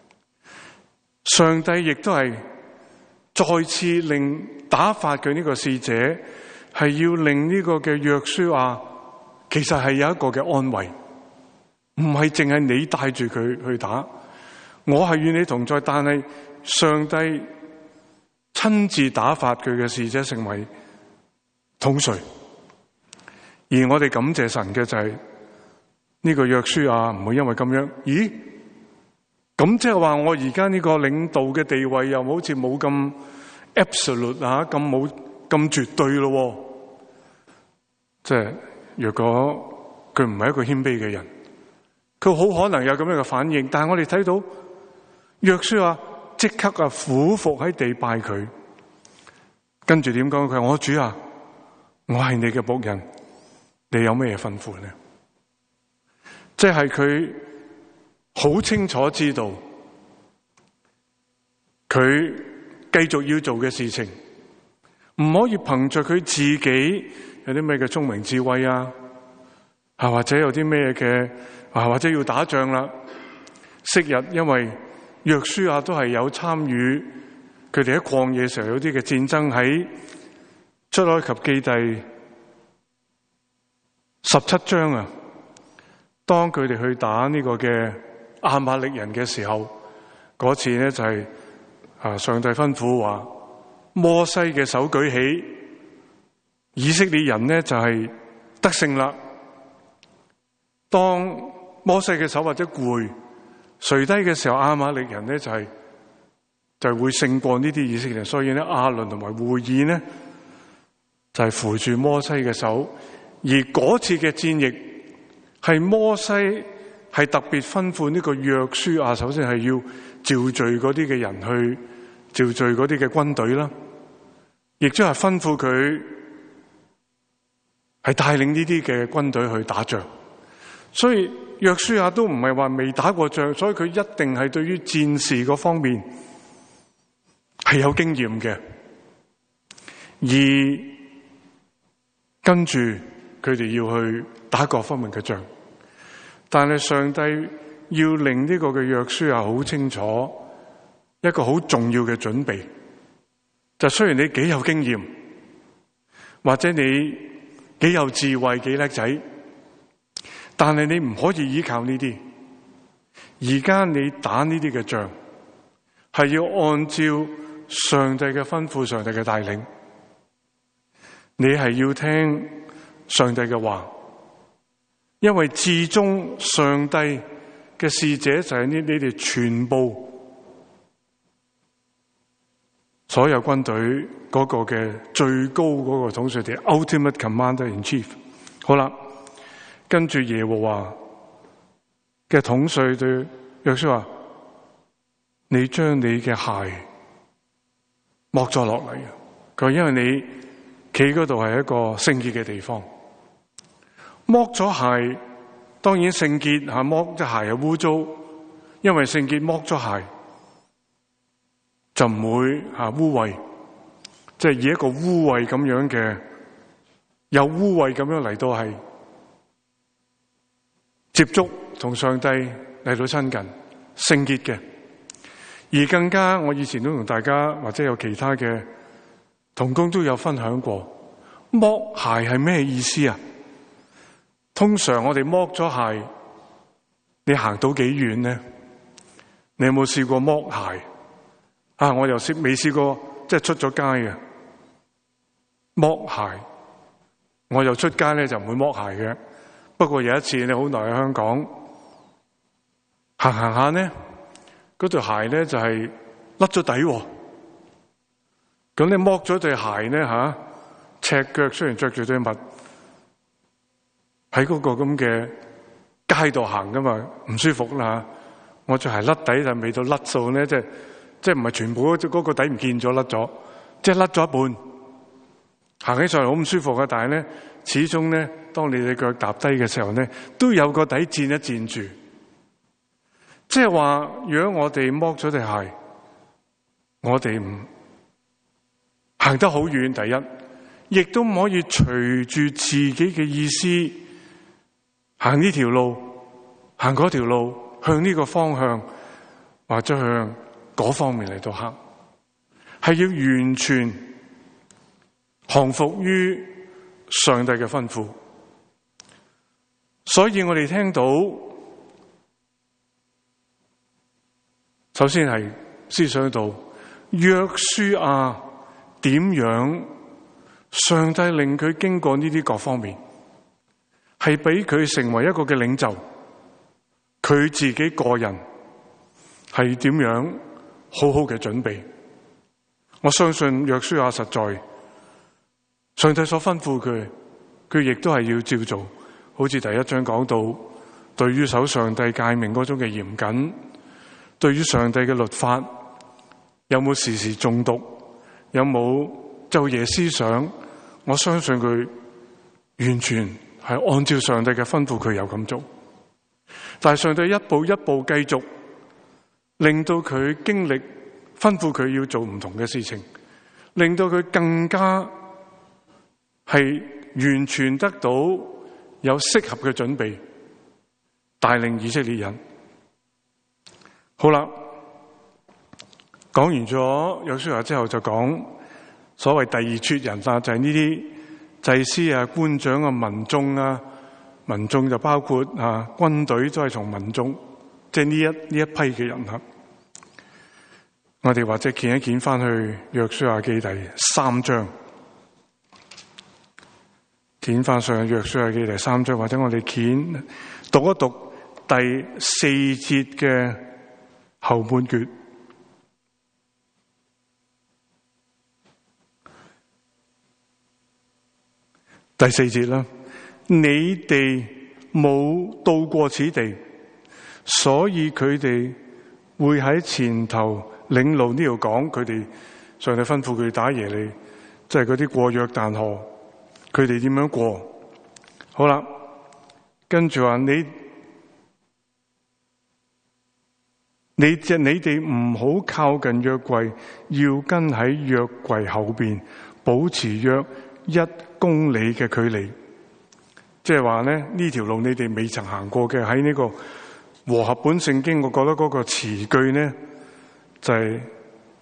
Speaker 1: 上帝亦都係再次令打發佢呢個使者，係要令呢個嘅約書亞其實係有一個嘅安慰，唔係淨係你帶住佢去打，我係與你同在，但係上帝親自打發佢嘅使者成為統帥。而我哋感謝神嘅就係呢個約書亞唔會因為咁樣，咦？咁即係話我而家呢個領導嘅地位又好似冇咁 absolute 啊，咁冇咁絕對咯。即係若果佢唔係一個謙卑嘅人，佢好可能有咁樣嘅反應。但係我哋睇到約書亞即刻啊俯伏喺地拜佢，跟住點講？佢話我主啊，我係你嘅僕人，你有咩吩咐呢？即係佢好清楚知道佢繼續要做嘅事情，唔可以憑着佢自己有啲咩嘅聰明智慧啊，啊或者有啲咩嘅啊或者要打仗啦。昔日因為約書亞都係有參與佢哋喺曠野時候有啲嘅戰爭，喺出埃及記第十七章啊，當佢哋去打呢個嘅亞瑪力人嘅時候， 嗰次咧就係啊上帝吩咐話摩西嘅手舉起，以色列人咧就係得勝啦。當摩西嘅手或者攰垂低嘅時候，亞瑪力人咧就係、是、就係、是、會勝過呢啲以色列人。所以咧亞倫同埋戶珥呢，就係、是、扶住摩西嘅手，而嗰次嘅戰役係摩西係特別吩咐呢個約書亞，首先係要召集嗰啲嘅人去召集嗰啲嘅軍隊啦，亦都係吩咐佢係帶領呢啲嘅軍隊去打仗。所以約書亞都唔係話未打過仗，所以佢一定係對於戰事嗰方面係有經驗嘅。而跟住佢哋要去打各方面嘅仗，但係上帝要令呢個嘅約書亞好清楚一個好重要嘅準備，就雖然你幾有經驗，或者你幾有智慧幾叻仔，但係你唔可以依靠呢啲。而家你打呢啲嘅仗，係要按照上帝嘅吩咐、上帝嘅帶領。你係要聽上帝嘅話，因為至終上帝嘅使者就係呢，你哋全部所有軍隊嗰個嘅最高嗰個統帥者 Ultimate Commander in Chief。好啦。跟住耶和華嘅統帥對約書亞話：你將你嘅鞋剝咗落嚟。佢話因為你企嗰度係一個聖潔嘅地方，剝咗鞋，當然聖潔吓，剝隻鞋係污糟，因為聖潔剝咗鞋就唔會吓污穢，即係以一個污穢咁樣嘅，有污穢咁樣嚟到係接觸同上帝嚟到親近聖潔嘅。而更加我以前都同大家或者有其他嘅同工都有分享過，剝鞋係咩意思啊？通常我哋剝咗鞋，你行到幾遠呢？你有冇試過剝鞋啊？我又試未試過，即係出咗街嘅剝鞋，我又出街咧就唔會剝鞋嘅。不過有一次你好耐喺香港行行下呢，嗰對鞋咧就係甩咗底喎。咁你剝咗對鞋咧吓，赤腳雖然着住對襪喺嗰個咁嘅街度行噶嘛，唔舒服啦。我對鞋甩底就未到甩數咧，即係即係唔係全部嗰個底唔見咗甩咗，即係甩咗一半。行起上嚟好唔舒服嘅，但係咧始終咧，當你哋腳踏低嘅時候咧，都有個底墊一墊住。即係話，如果我哋剝咗對鞋，我哋唔行得好遠，第一，亦都唔可以隨住自己嘅意思行呢條路，行嗰條路，向呢個方向或者向嗰方面嚟到行，係要完全降服於上帝嘅吩咐。所以我哋聽到，首先係思想到約書亞點樣上帝令佢經過呢啲各方面，係俾佢成為一個嘅領袖，佢自己個人係點樣好好嘅準備。我相信約書亞實在上帝所吩咐佢，佢亦都係要照做。好似第一章講到，對於守上帝誡命嗰種嘅嚴謹，對於上帝嘅律法有冇時時誦讀，有冇晝夜思想，我相信佢完全係按照上帝嘅吩咐，佢有咁做。但係上帝一步一步繼續令到佢經歷吩咐佢要做唔同嘅事情，令到佢更加係完全得到有適合嘅準備，帶領以色列人。好啦，講完咗約書亞之後，就講所謂第二撮人啦，就係呢啲祭司啊、官長啊、民眾啊。民眾就包括啊軍隊，都係從民眾，即係呢一呢一批嘅人吓。 我哋或者見一見翻去約書亞記第三章，見翻上約書亞記第三章，或者我哋見讀一讀第四節嘅後半段。第四節啦，你哋冇到過此地，所以佢哋會喺前頭領路。呢度講佢哋上帝吩咐佢哋打耶利，即係嗰啲過約旦河，佢哋點樣過？好啦，跟住話你你即你哋唔好靠近約櫃，要跟喺約櫃後邊，保持約一公里嘅距離。即係話咧，呢條路你哋未曾行過嘅，喺呢個和合本聖經，我覺得嗰個詞句咧就係、是、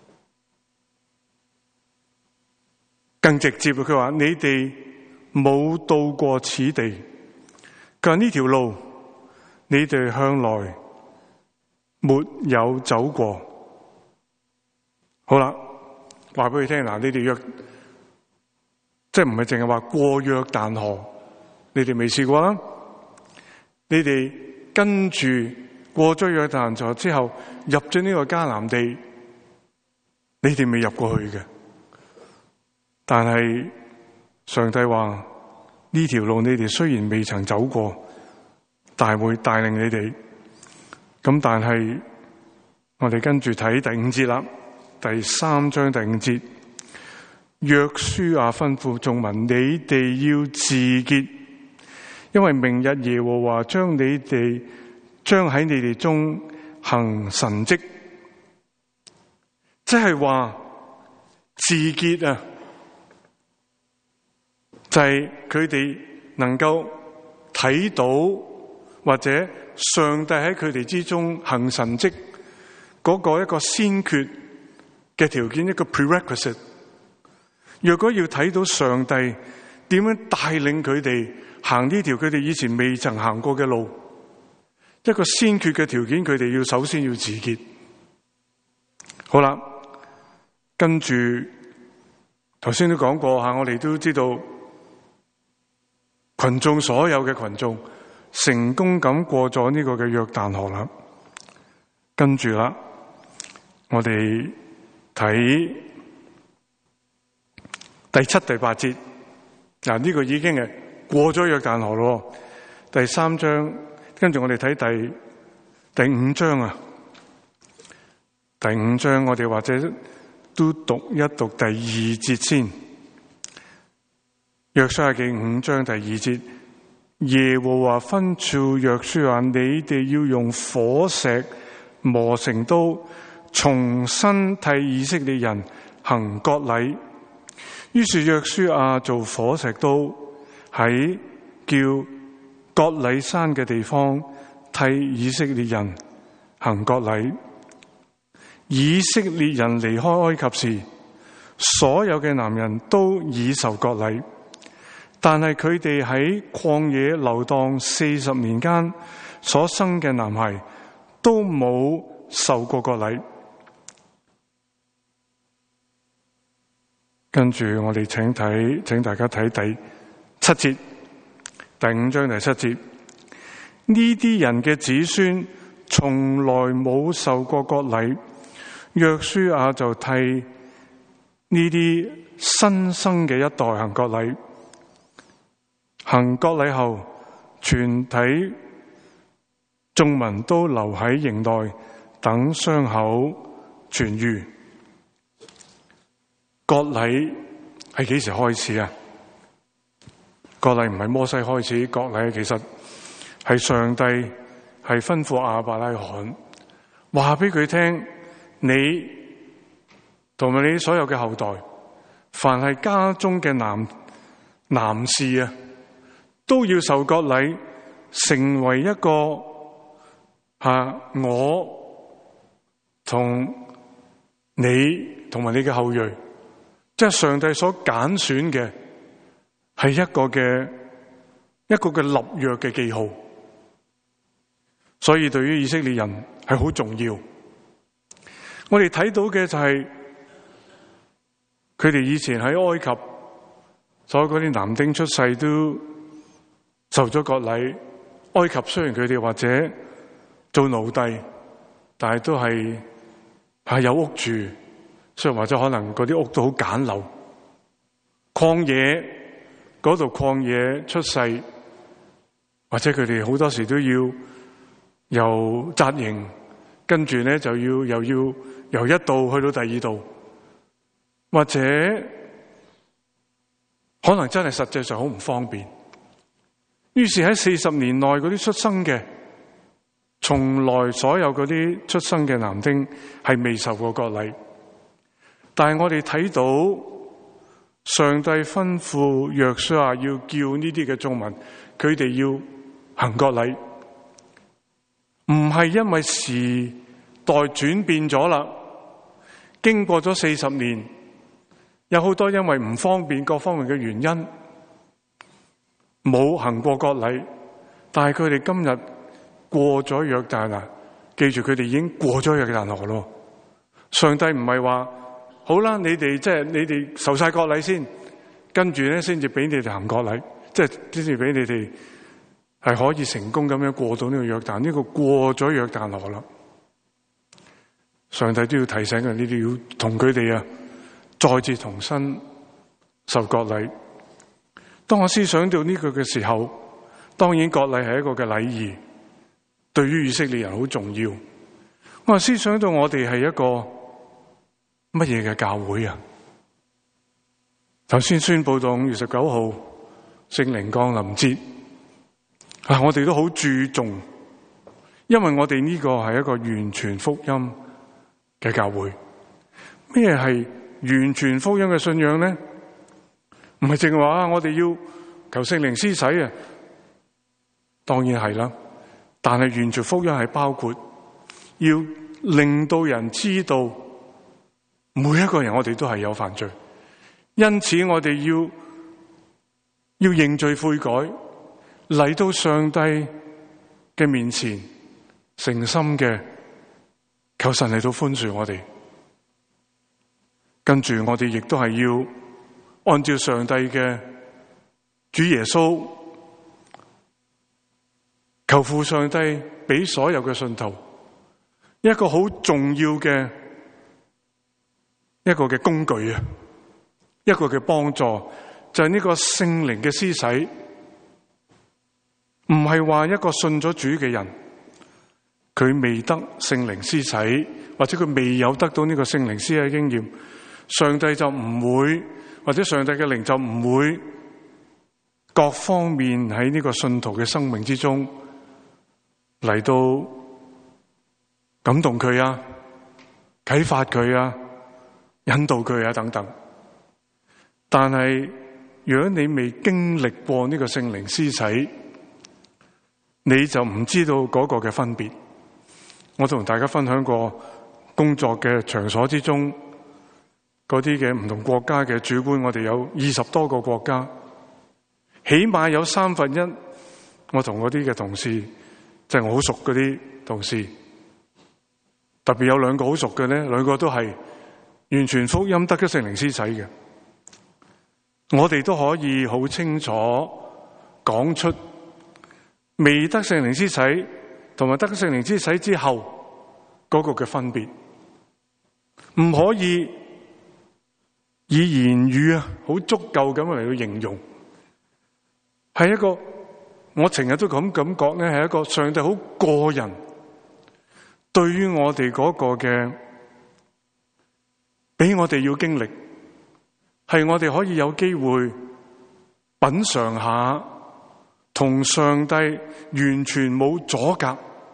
Speaker 1: 更直接。佢話你哋冇到過此地，佢話呢條路你哋向來沒有走過。好啦，話俾佢聽嗱，你哋約即係唔係淨係話過約旦河，你哋未試過啦。你哋跟住過咗約旦河之後，入咗呢個迦南地，你哋未入過去嘅。但係上帝話呢條路你哋雖然未曾走過，但係會帶領你哋。咁但係我哋跟住睇第五節啦，第三章第五節，約書亞吩咐眾民，你哋要自潔，因為明日耶和華將你哋將喺你哋中行神蹟。即係話自潔啊，就係佢哋能夠睇到或者上帝喺佢哋之中行神蹟嗰個一個先決嘅條件，一個 prerequisite。若果要睇到上帝點樣帶領佢哋行呢條佢哋以前未曾行過嘅路，一個先決嘅條件，佢哋要首先要自潔。好啦，跟住頭先都講過吓，我哋都知道群眾所有嘅群眾成功咁過咗呢個嘅約旦河啦。跟住啦，我哋睇第七、第八節，嗱、這、呢個已經係過咗約旦河咯。第三章，跟住我哋睇第第五章啊。第五章我哋或者都讀一讀第二節先。約書亞記五章第二節，耶和華吩咐約書亞，你哋要用火石磨成刀，重新替以色列人行割禮。於是約書亞做火石刀，喺叫割禮山嘅地方替以色列人行割禮。以色列人離開埃及時，所有嘅男人都已受割禮，但係佢哋喺曠野流蕩四十年間所生嘅男孩都冇受過割禮。跟住我哋請睇，請大家睇第七節，第五章第七節。呢啲人嘅子孫從來冇受過割禮，約書亞就替呢啲新生嘅一代行割禮。行割禮後，全體眾民都留喺營內，等傷口痊癒。割禮係幾時開始啊？割禮唔係摩西開始，割禮其實係上帝係吩咐亞伯拉罕話俾佢聽，你同埋你所有嘅後代，凡係家中嘅男男士啊，都要受割禮，成為一個吓我同你同埋你嘅後裔。即係上帝所揀選嘅，係一個嘅一個嘅立約嘅記號，所以對於以色列人係好重要。 我哋睇到嘅就係佢哋以前喺埃及，所有嗰啲男丁出世都受咗割禮。埃及雖然佢哋或者做奴隸，但係都係係有屋住，雖然或者可能嗰啲屋都好簡陋。曠野嗰度曠野出世，或者佢哋好多時都要由紮營，跟住咧就要又要由一度去到第二度，或者可能真係實際上好唔方便。於是喺四十年內嗰啲出生嘅，從來所有嗰啲出生嘅男丁係未受過割禮。但係我哋睇到上帝吩咐約書亞要叫呢啲嘅眾民，佢哋要行割禮，唔係因為時代轉變咗啦，經過咗四十年，有好多因為唔方便各方面嘅原因冇行過割禮，但係佢哋今日過咗約旦啊！記住佢哋已經過咗約旦河咯。上帝唔係話好啦，你哋即係你哋受晒割禮先，跟住咧先至俾你哋行割禮，即係先至俾你哋係可以成功咁樣過到呢個約旦。呢個過咗約旦河啦，上帝都要提醒佢，你哋要同佢哋啊再次重新受割禮。當我思想到呢個嘅時候，當然割禮係一個嘅禮儀，對於以色列人好重要。我思想到我哋係一個乜嘢嘅教會啊？頭先宣布到五月十九號聖靈降臨節，啊，我哋都好注重，因為我哋呢個係一個完全福音嘅教會。咩係完全福音嘅信仰呢？唔係淨係話我哋要求聖靈施洗啊，當然係啦。但係完全福音係包括要令到人知道，每一個人我哋都係有犯罪，因此我哋要要認罪悔改，嚟到上帝嘅面前，誠心嘅求神嚟到寬恕我哋。跟住我哋亦都係要按照上帝嘅主耶穌，求父上帝俾所有嘅信徒一個好重要嘅一個嘅工具啊，一個嘅幫助，就係呢個聖靈嘅施洗。唔係話一個信咗主嘅人，佢未得聖靈施洗，或者佢未有得到呢個聖靈施洗嘅經驗，上帝就唔會，或者上帝嘅靈就唔會各方面喺呢個信徒嘅生命之中嚟到感動佢啊，啟發佢啊，引導佢啊等等。但係如果你未經歷過呢個聖靈施洗，你就唔知道嗰個嘅分別。我同大家分享過工作嘅場所之中，嗰啲嘅唔同國家嘅主管，我哋有二十多個國家，起碼有三分一，我同嗰啲嘅同事，即係我好熟嗰啲同事，特別有兩個好熟嘅咧，兩個都係完全福音得咗聖靈施洗嘅。我哋都可以好清楚講出未得聖靈施洗同埋得聖靈施洗之後嗰個嘅分別，唔可以以言語啊好足夠咁嚟到形容，係一個我成日都咁感覺咧，係一個上帝好個人對於我哋嗰個嘅，俾我哋要經歷，係我哋可以有機會品嘗下同上帝完全冇阻隔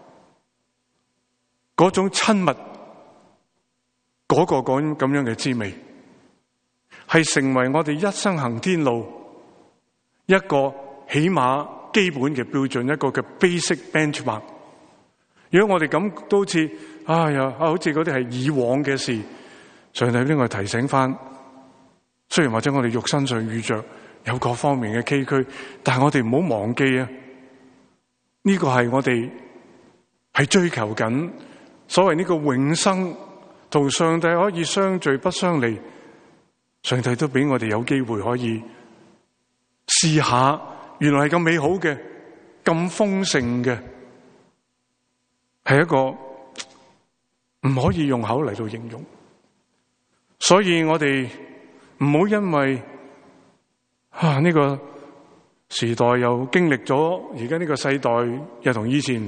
Speaker 1: 嗰種親密嗰個咁咁樣嘅滋味，係成為我哋一生行天路一個起碼基本嘅標準，一個嘅 basic benchmark。如果我哋咁都好似哎呀，好似嗰啲係以往嘅事，上帝呢個提醒翻，雖然或者我哋肉身上遇着有各方面嘅崎嶇，但係我哋唔好忘記啊！呢個係我哋係追求緊所謂呢個永生同上帝可以相聚不相離，上帝都俾我哋有機會可以試下，原來係咁美好嘅，咁豐盛嘅，係一個唔可以用口嚟到形容。所以我哋唔好因為啊呢個時代又經歷咗，而家呢個世代又同以前，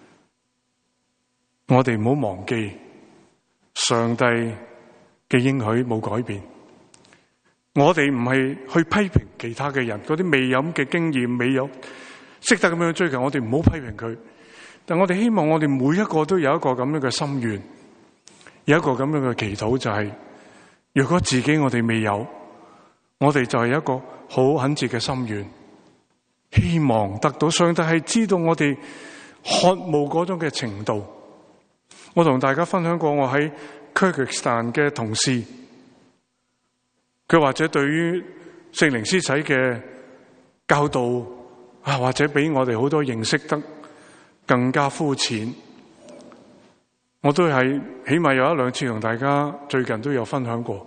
Speaker 1: 我哋唔好忘記上帝嘅應許冇改變。我哋唔係去批評其他嘅人，嗰啲未有嘅經驗，未有識得咁樣追求，我哋唔好批評佢。但我哋希望我哋每一個都有一個咁樣嘅心願，有一個咁樣嘅祈禱，就係如果自己我哋未有，我哋就係一個好懇切嘅心願，希望得到上帝係知道我哋渴慕嗰種嘅程度。我同大家分享過我喺 Kyrgyzstan 嘅同事，佢或者對於聖靈施洗嘅教導啊，或者比我哋好多認識得更加膚淺。我都係起碼有一兩次同大家最近都有分享過，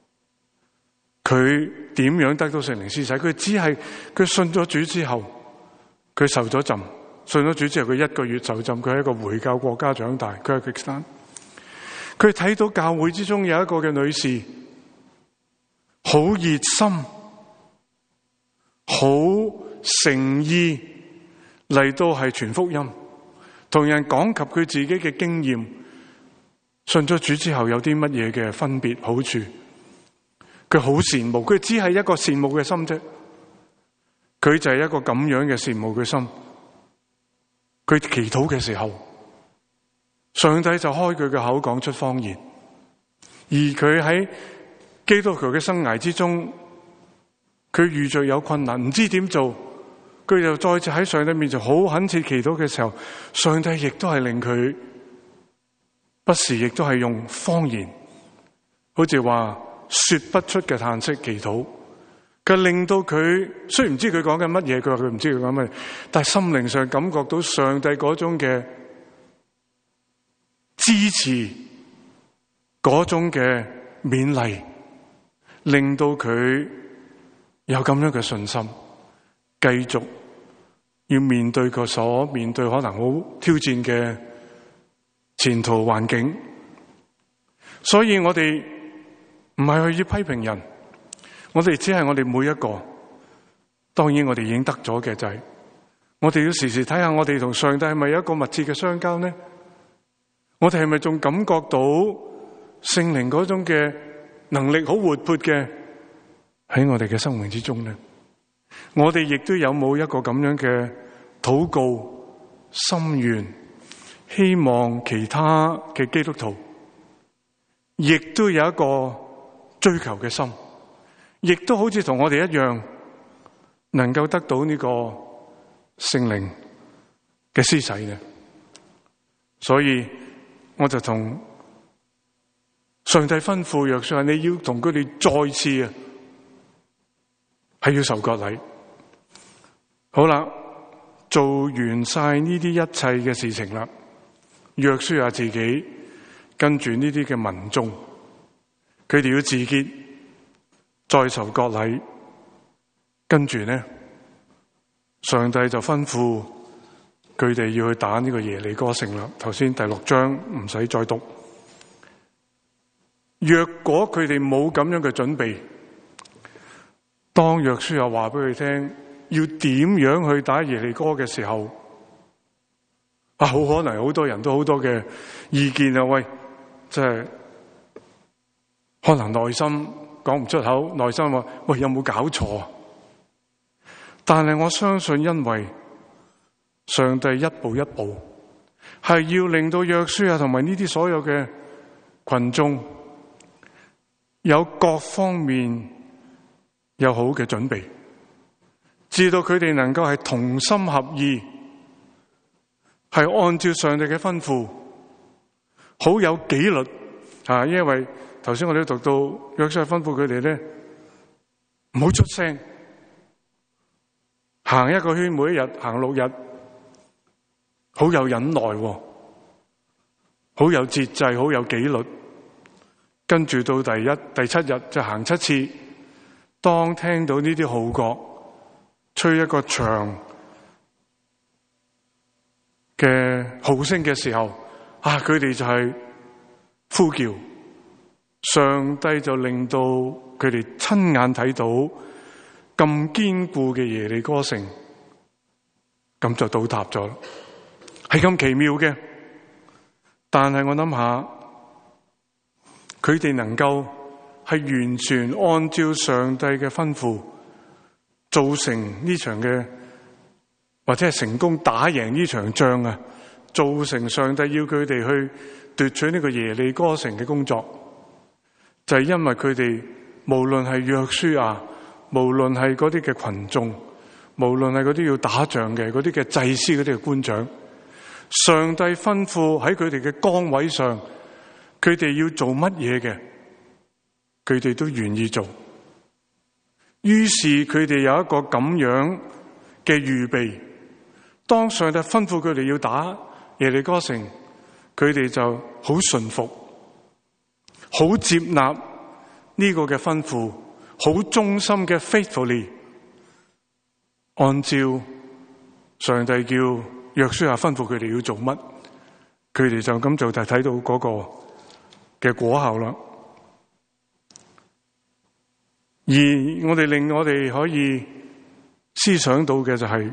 Speaker 1: 佢點樣得到聖靈施洗？佢只係佢信咗主之後，佢受咗浸，信咗主之後佢一個月受浸，佢喺一個回教國家長大。佢係極山，佢睇到教會之中有一個嘅女士，好熱心，好誠意嚟到係傳福音，同人講及佢自己嘅經驗，信咗主之後有啲乜嘢嘅分別好處，佢好羨慕，佢只係一個羨慕嘅心啫，佢就係一個咁樣嘅羨慕嘅心。佢祈禱嘅時候，上帝就開佢嘅口講出方言，而佢喺基督徒嘅生涯之中，佢遇着有困難，唔知點做，佢就再次喺上帝面前好懇切祈禱嘅時候，上帝亦都係令佢不時亦都係用方言，好似話說不出嘅嘆息祈禱，佢令到佢雖然唔知佢講緊乜嘢，佢話佢唔知佢講乜嘢，但係心靈上感覺到上帝嗰種嘅支持，嗰種嘅勉勵，令到佢有咁樣嘅信心，繼續要面對佢所面對可能好挑戰嘅前途環境。所以我哋唔係去要批評人，我哋只係我哋每一個，當然我哋已經得咗嘅就係，我哋要時時睇下我哋同上帝係咪有一個密切嘅相交呢？我哋係咪仲感覺到聖靈嗰種嘅能力好活潑嘅喺我哋嘅生命之中呢？我哋亦都有冇一個咁樣嘅禱告心願，希望其他嘅基督徒亦都有一個追求嘅心，亦都好似同我哋一樣，能夠得到呢個聖靈嘅施洗呢？所以我就同上帝吩咐約書亞，你要同佢哋再次啊，係要受割禮。好啦，做完晒呢啲一切嘅事情啦，約書亞自己跟住呢啲嘅民眾，佢哋要自潔，再受割禮，跟住呢，上帝就吩咐佢哋要去打呢個耶利哥城啦。頭先第六章唔使再讀。若果佢哋冇咁樣嘅準備，當約書亞話俾佢聽要點樣去打耶利哥嘅時候，啊，好可能好多人都好多嘅意見啊！喂，即係可能內心講唔出口，內心話喂，有冇搞錯？但係我相信，因為上帝一步一步係要令到約書亞同埋呢啲所有嘅群眾有各方面有好嘅準備，知道佢哋能夠係同心合意，係按照上帝嘅吩咐，好有紀律啊！因為頭先我哋都讀到約書亞吩咐佢哋咧，唔好出聲，行一個圈，每一日行六日，好有忍耐，好有節制，好有紀律。 跟住到第一、第七日就行七次。當聽到呢啲號角吹一個長嘅號聲嘅時候，啊，佢哋就係呼叫，上帝就令到佢哋親眼睇到咁堅固嘅耶利哥城，咁就倒塌咗，係咁奇妙嘅。但係我諗下，佢哋能夠係完全按照上帝嘅吩咐，造成呢場嘅，或者係成功打贏呢場仗啊，造成上帝要佢哋去奪取呢個耶利哥城嘅工作，就係因為佢哋無論係約書亞，無論係嗰啲嘅群眾，無論係嗰啲要打仗嘅嗰啲嘅祭司，嗰啲嘅官長，上帝吩咐喺佢哋嘅崗位上，佢哋要做乜嘢嘅，佢哋都願意做。於是佢哋有一個咁樣嘅預備，當上帝吩咐佢哋要打耶利哥城，佢哋就好順服，好接納呢個嘅吩咐，好忠心嘅 faithfully 按照上帝叫約書亞吩咐佢哋要做乜，佢哋就咁做，就睇到嗰個嘅果效啦。而我哋令我哋可以思想到嘅就係，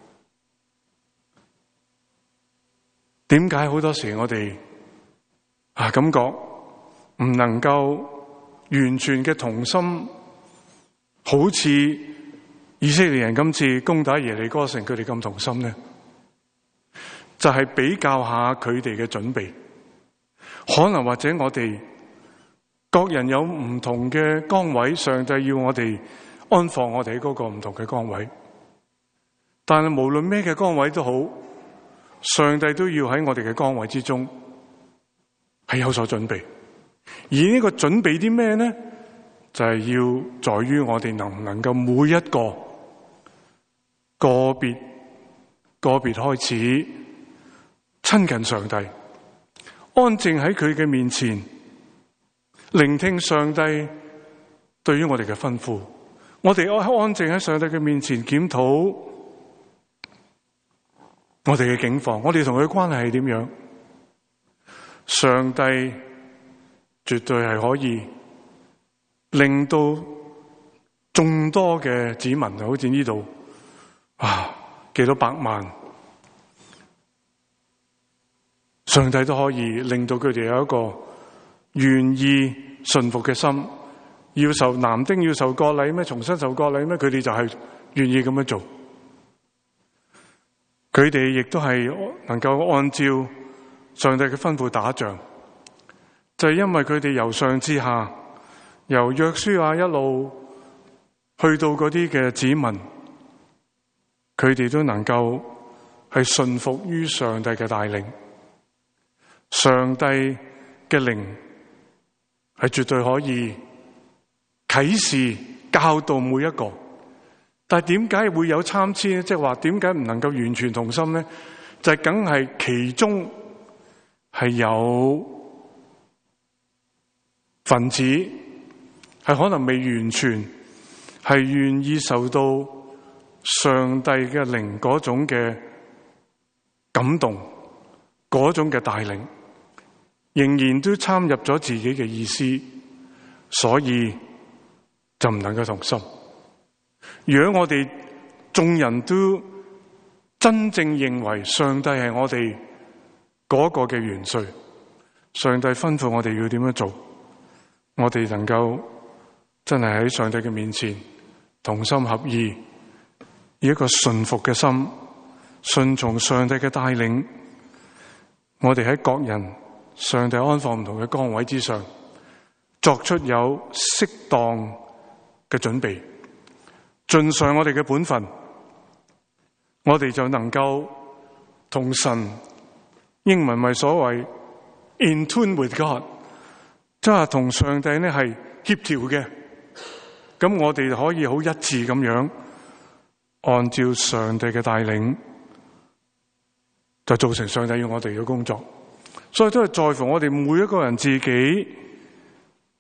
Speaker 1: 點解好多時我哋啊感覺唔能夠完全嘅同心，好似以色列人今次攻打耶利哥城佢哋咁同心呢？就係比較下佢哋嘅準備，可能或者我哋各人有唔同嘅崗位，上帝要我哋安放我哋喺嗰個唔同嘅崗位。但係無論咩嘅崗位都好，上帝都要喺我哋嘅崗位之中係有所準備。而呢個準備啲咩呢？就係要在於我哋能唔能夠每一個個別個別開始親近上帝，安靜喺佢嘅面前，聆聽上帝對於我哋嘅吩咐。我哋安靜喺上帝嘅面前檢討我哋嘅境況，我哋同佢嘅關係係點樣？上帝絕對係可以令到眾多嘅子民，好似呢度啊，幾多百萬，上帝都可以令到佢哋有一個願意順服嘅心。要受男丁要受割禮咩？重新受割禮咩？佢哋就係願意咁樣做。佢哋亦都係能夠按照上帝嘅吩咐打仗，就係因為佢哋由上至下，由約書亞一路去到嗰啲嘅子民，佢哋都能夠係順服於上帝嘅帶領。上帝嘅靈係絕對可以啟示教導每一個，但係點解會有參差呢？即係話點解唔能夠完全同心呢？就係梗係其中係有分子係可能未完全係願意受到上帝嘅靈嗰種嘅感動，嗰種嘅帶領，仍然都參入咗自己嘅意思，所以就唔能夠同心。如果我哋眾人都真正認為上帝係我哋嗰個嘅元帥，上帝吩咐我哋要點樣做，我哋能夠真係喺上帝嘅面前同心合意，以一個順服嘅心，順從上帝嘅帶領，我哋喺各人上帝安放唔同嘅崗位之上，作出有適當嘅準備，盡上我哋嘅本分，我哋就能夠同神，英文咪所謂 in tune with God， 即係同上帝呢係協調嘅。咁我哋可以好一致咁樣按照上帝嘅帶領，就做成上帝要我哋嘅工作。所以都係在乎我哋每一個人自己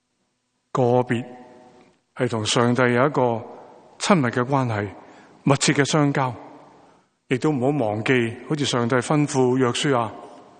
Speaker 1: 個別係同上帝有一個親密嘅關係，密切嘅相交，亦都唔好忘記，好似上帝吩咐約書亞，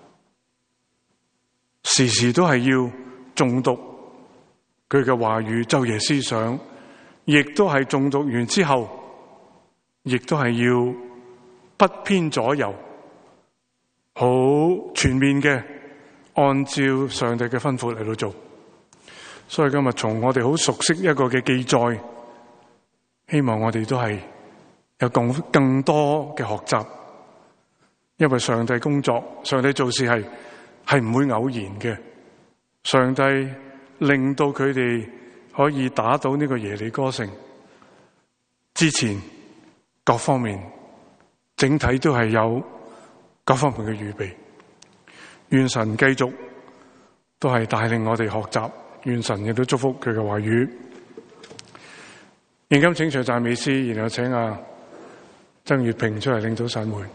Speaker 1: 時時都係要誦讀佢嘅話語，晝夜思想，亦都係誦讀完之後，亦都係要不偏左右，好全面嘅按照上帝嘅吩咐嚟到做。所以今日從我哋好熟悉一個嘅記載，希望我哋都係有更更多嘅學習，因為上帝工作，上帝做事係係唔會偶然嘅。上帝令到佢哋可以打倒呢個耶利哥城之前，各方面整體都係有各方面嘅預備。願神繼續都係帶領我哋學習，願神亦都祝福佢嘅話語。現今請唱讚美詩，然後請阿曾月平出嚟領導散會。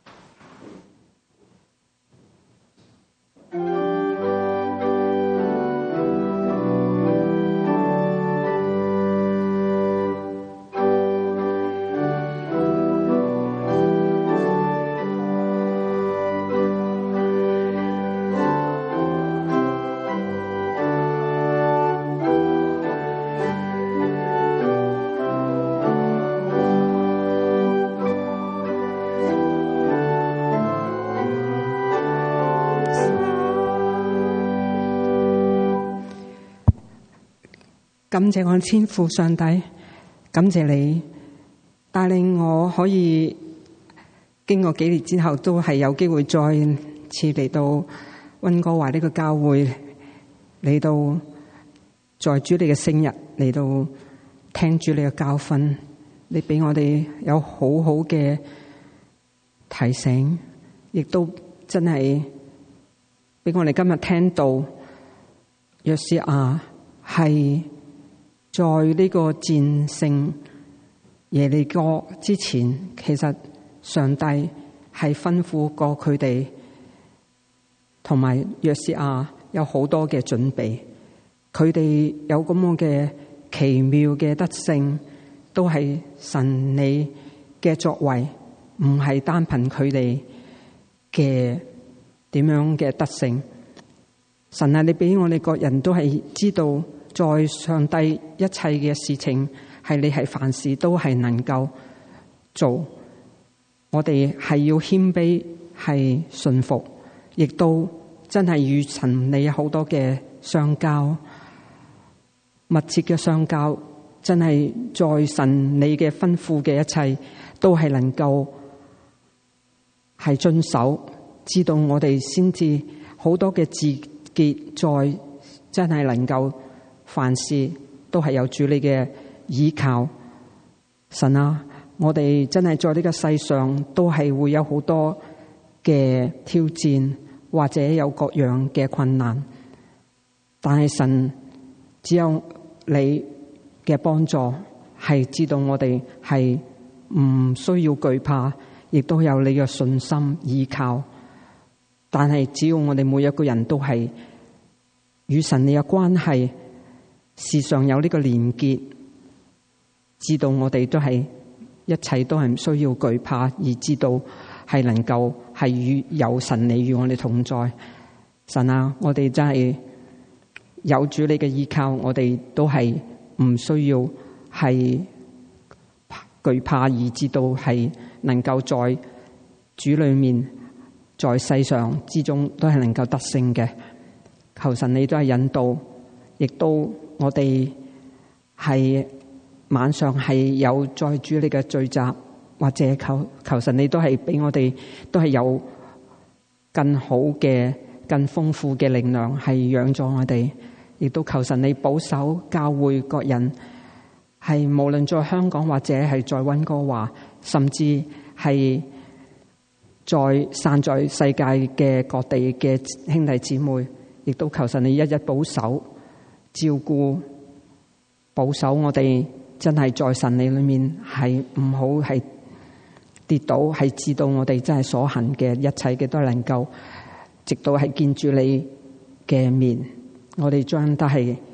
Speaker 2: 感謝我天父上帝，感謝你帶領我可以經過幾年之後，都係有機會再次嚟到溫哥華呢個教會，嚟到在主你嘅聖日嚟到聽主你嘅教訓，你俾我哋有好好嘅提醒，亦都真係俾我哋今日聽到約書亞係在呢個戰勝耶利哥之前，其實上帝係吩咐過佢哋，同埋約書亞有好多嘅準備。佢哋有咁樣嘅奇妙嘅得勝，都係神你嘅作為，唔係單憑佢哋嘅點樣嘅得勝。神啊，你俾我哋各人都係知道，在上帝一切嘅事情，係你係凡事都係能夠做。我哋係要謙卑，係順服，亦都真係與神你好多嘅相交，密切嘅相交，真係在神你嘅吩咐嘅一切，都係能夠係遵守。知道我哋先至好多嘅自結，在真係能夠。凡事都係有主你嘅依靠。神啊，我哋真係在呢個世上都係會有好多嘅挑戰，或者有各樣嘅困難，但係神只有你嘅幫助，係知道我哋係唔需要懼怕，亦都有你嘅信心依靠。但係只要我哋每一個人都係與神你嘅關係時常有呢個連結，知道我哋都係一切都係唔需要懼怕，而知道係能夠係與有神你與我哋同在。神啊，我哋真係有主你嘅依靠，我哋都係唔需要係懼怕，而知道係能夠在主裏面，在世上之中都係能夠得勝嘅。求神你都係引導，亦都我哋係晚上係有在主你嘅聚集，或者求求神你都係俾我哋都係有更好嘅、更豐富嘅力量，係養助我哋。亦都求神你保守教會各人，係無論在香港或者係在溫哥華，甚至係在散在世界嘅各地嘅兄弟姊妹，亦都求神你一一保守照顧保守我哋，真係在神你裏面係唔好係跌倒，係知道我哋真係所行嘅一切嘅都能夠直到係見住你嘅面。我哋將都係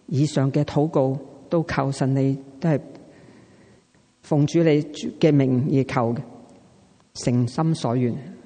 Speaker 2: 以上嘅禱告都求神你都係奉主你嘅名而求嘅，誠心所願。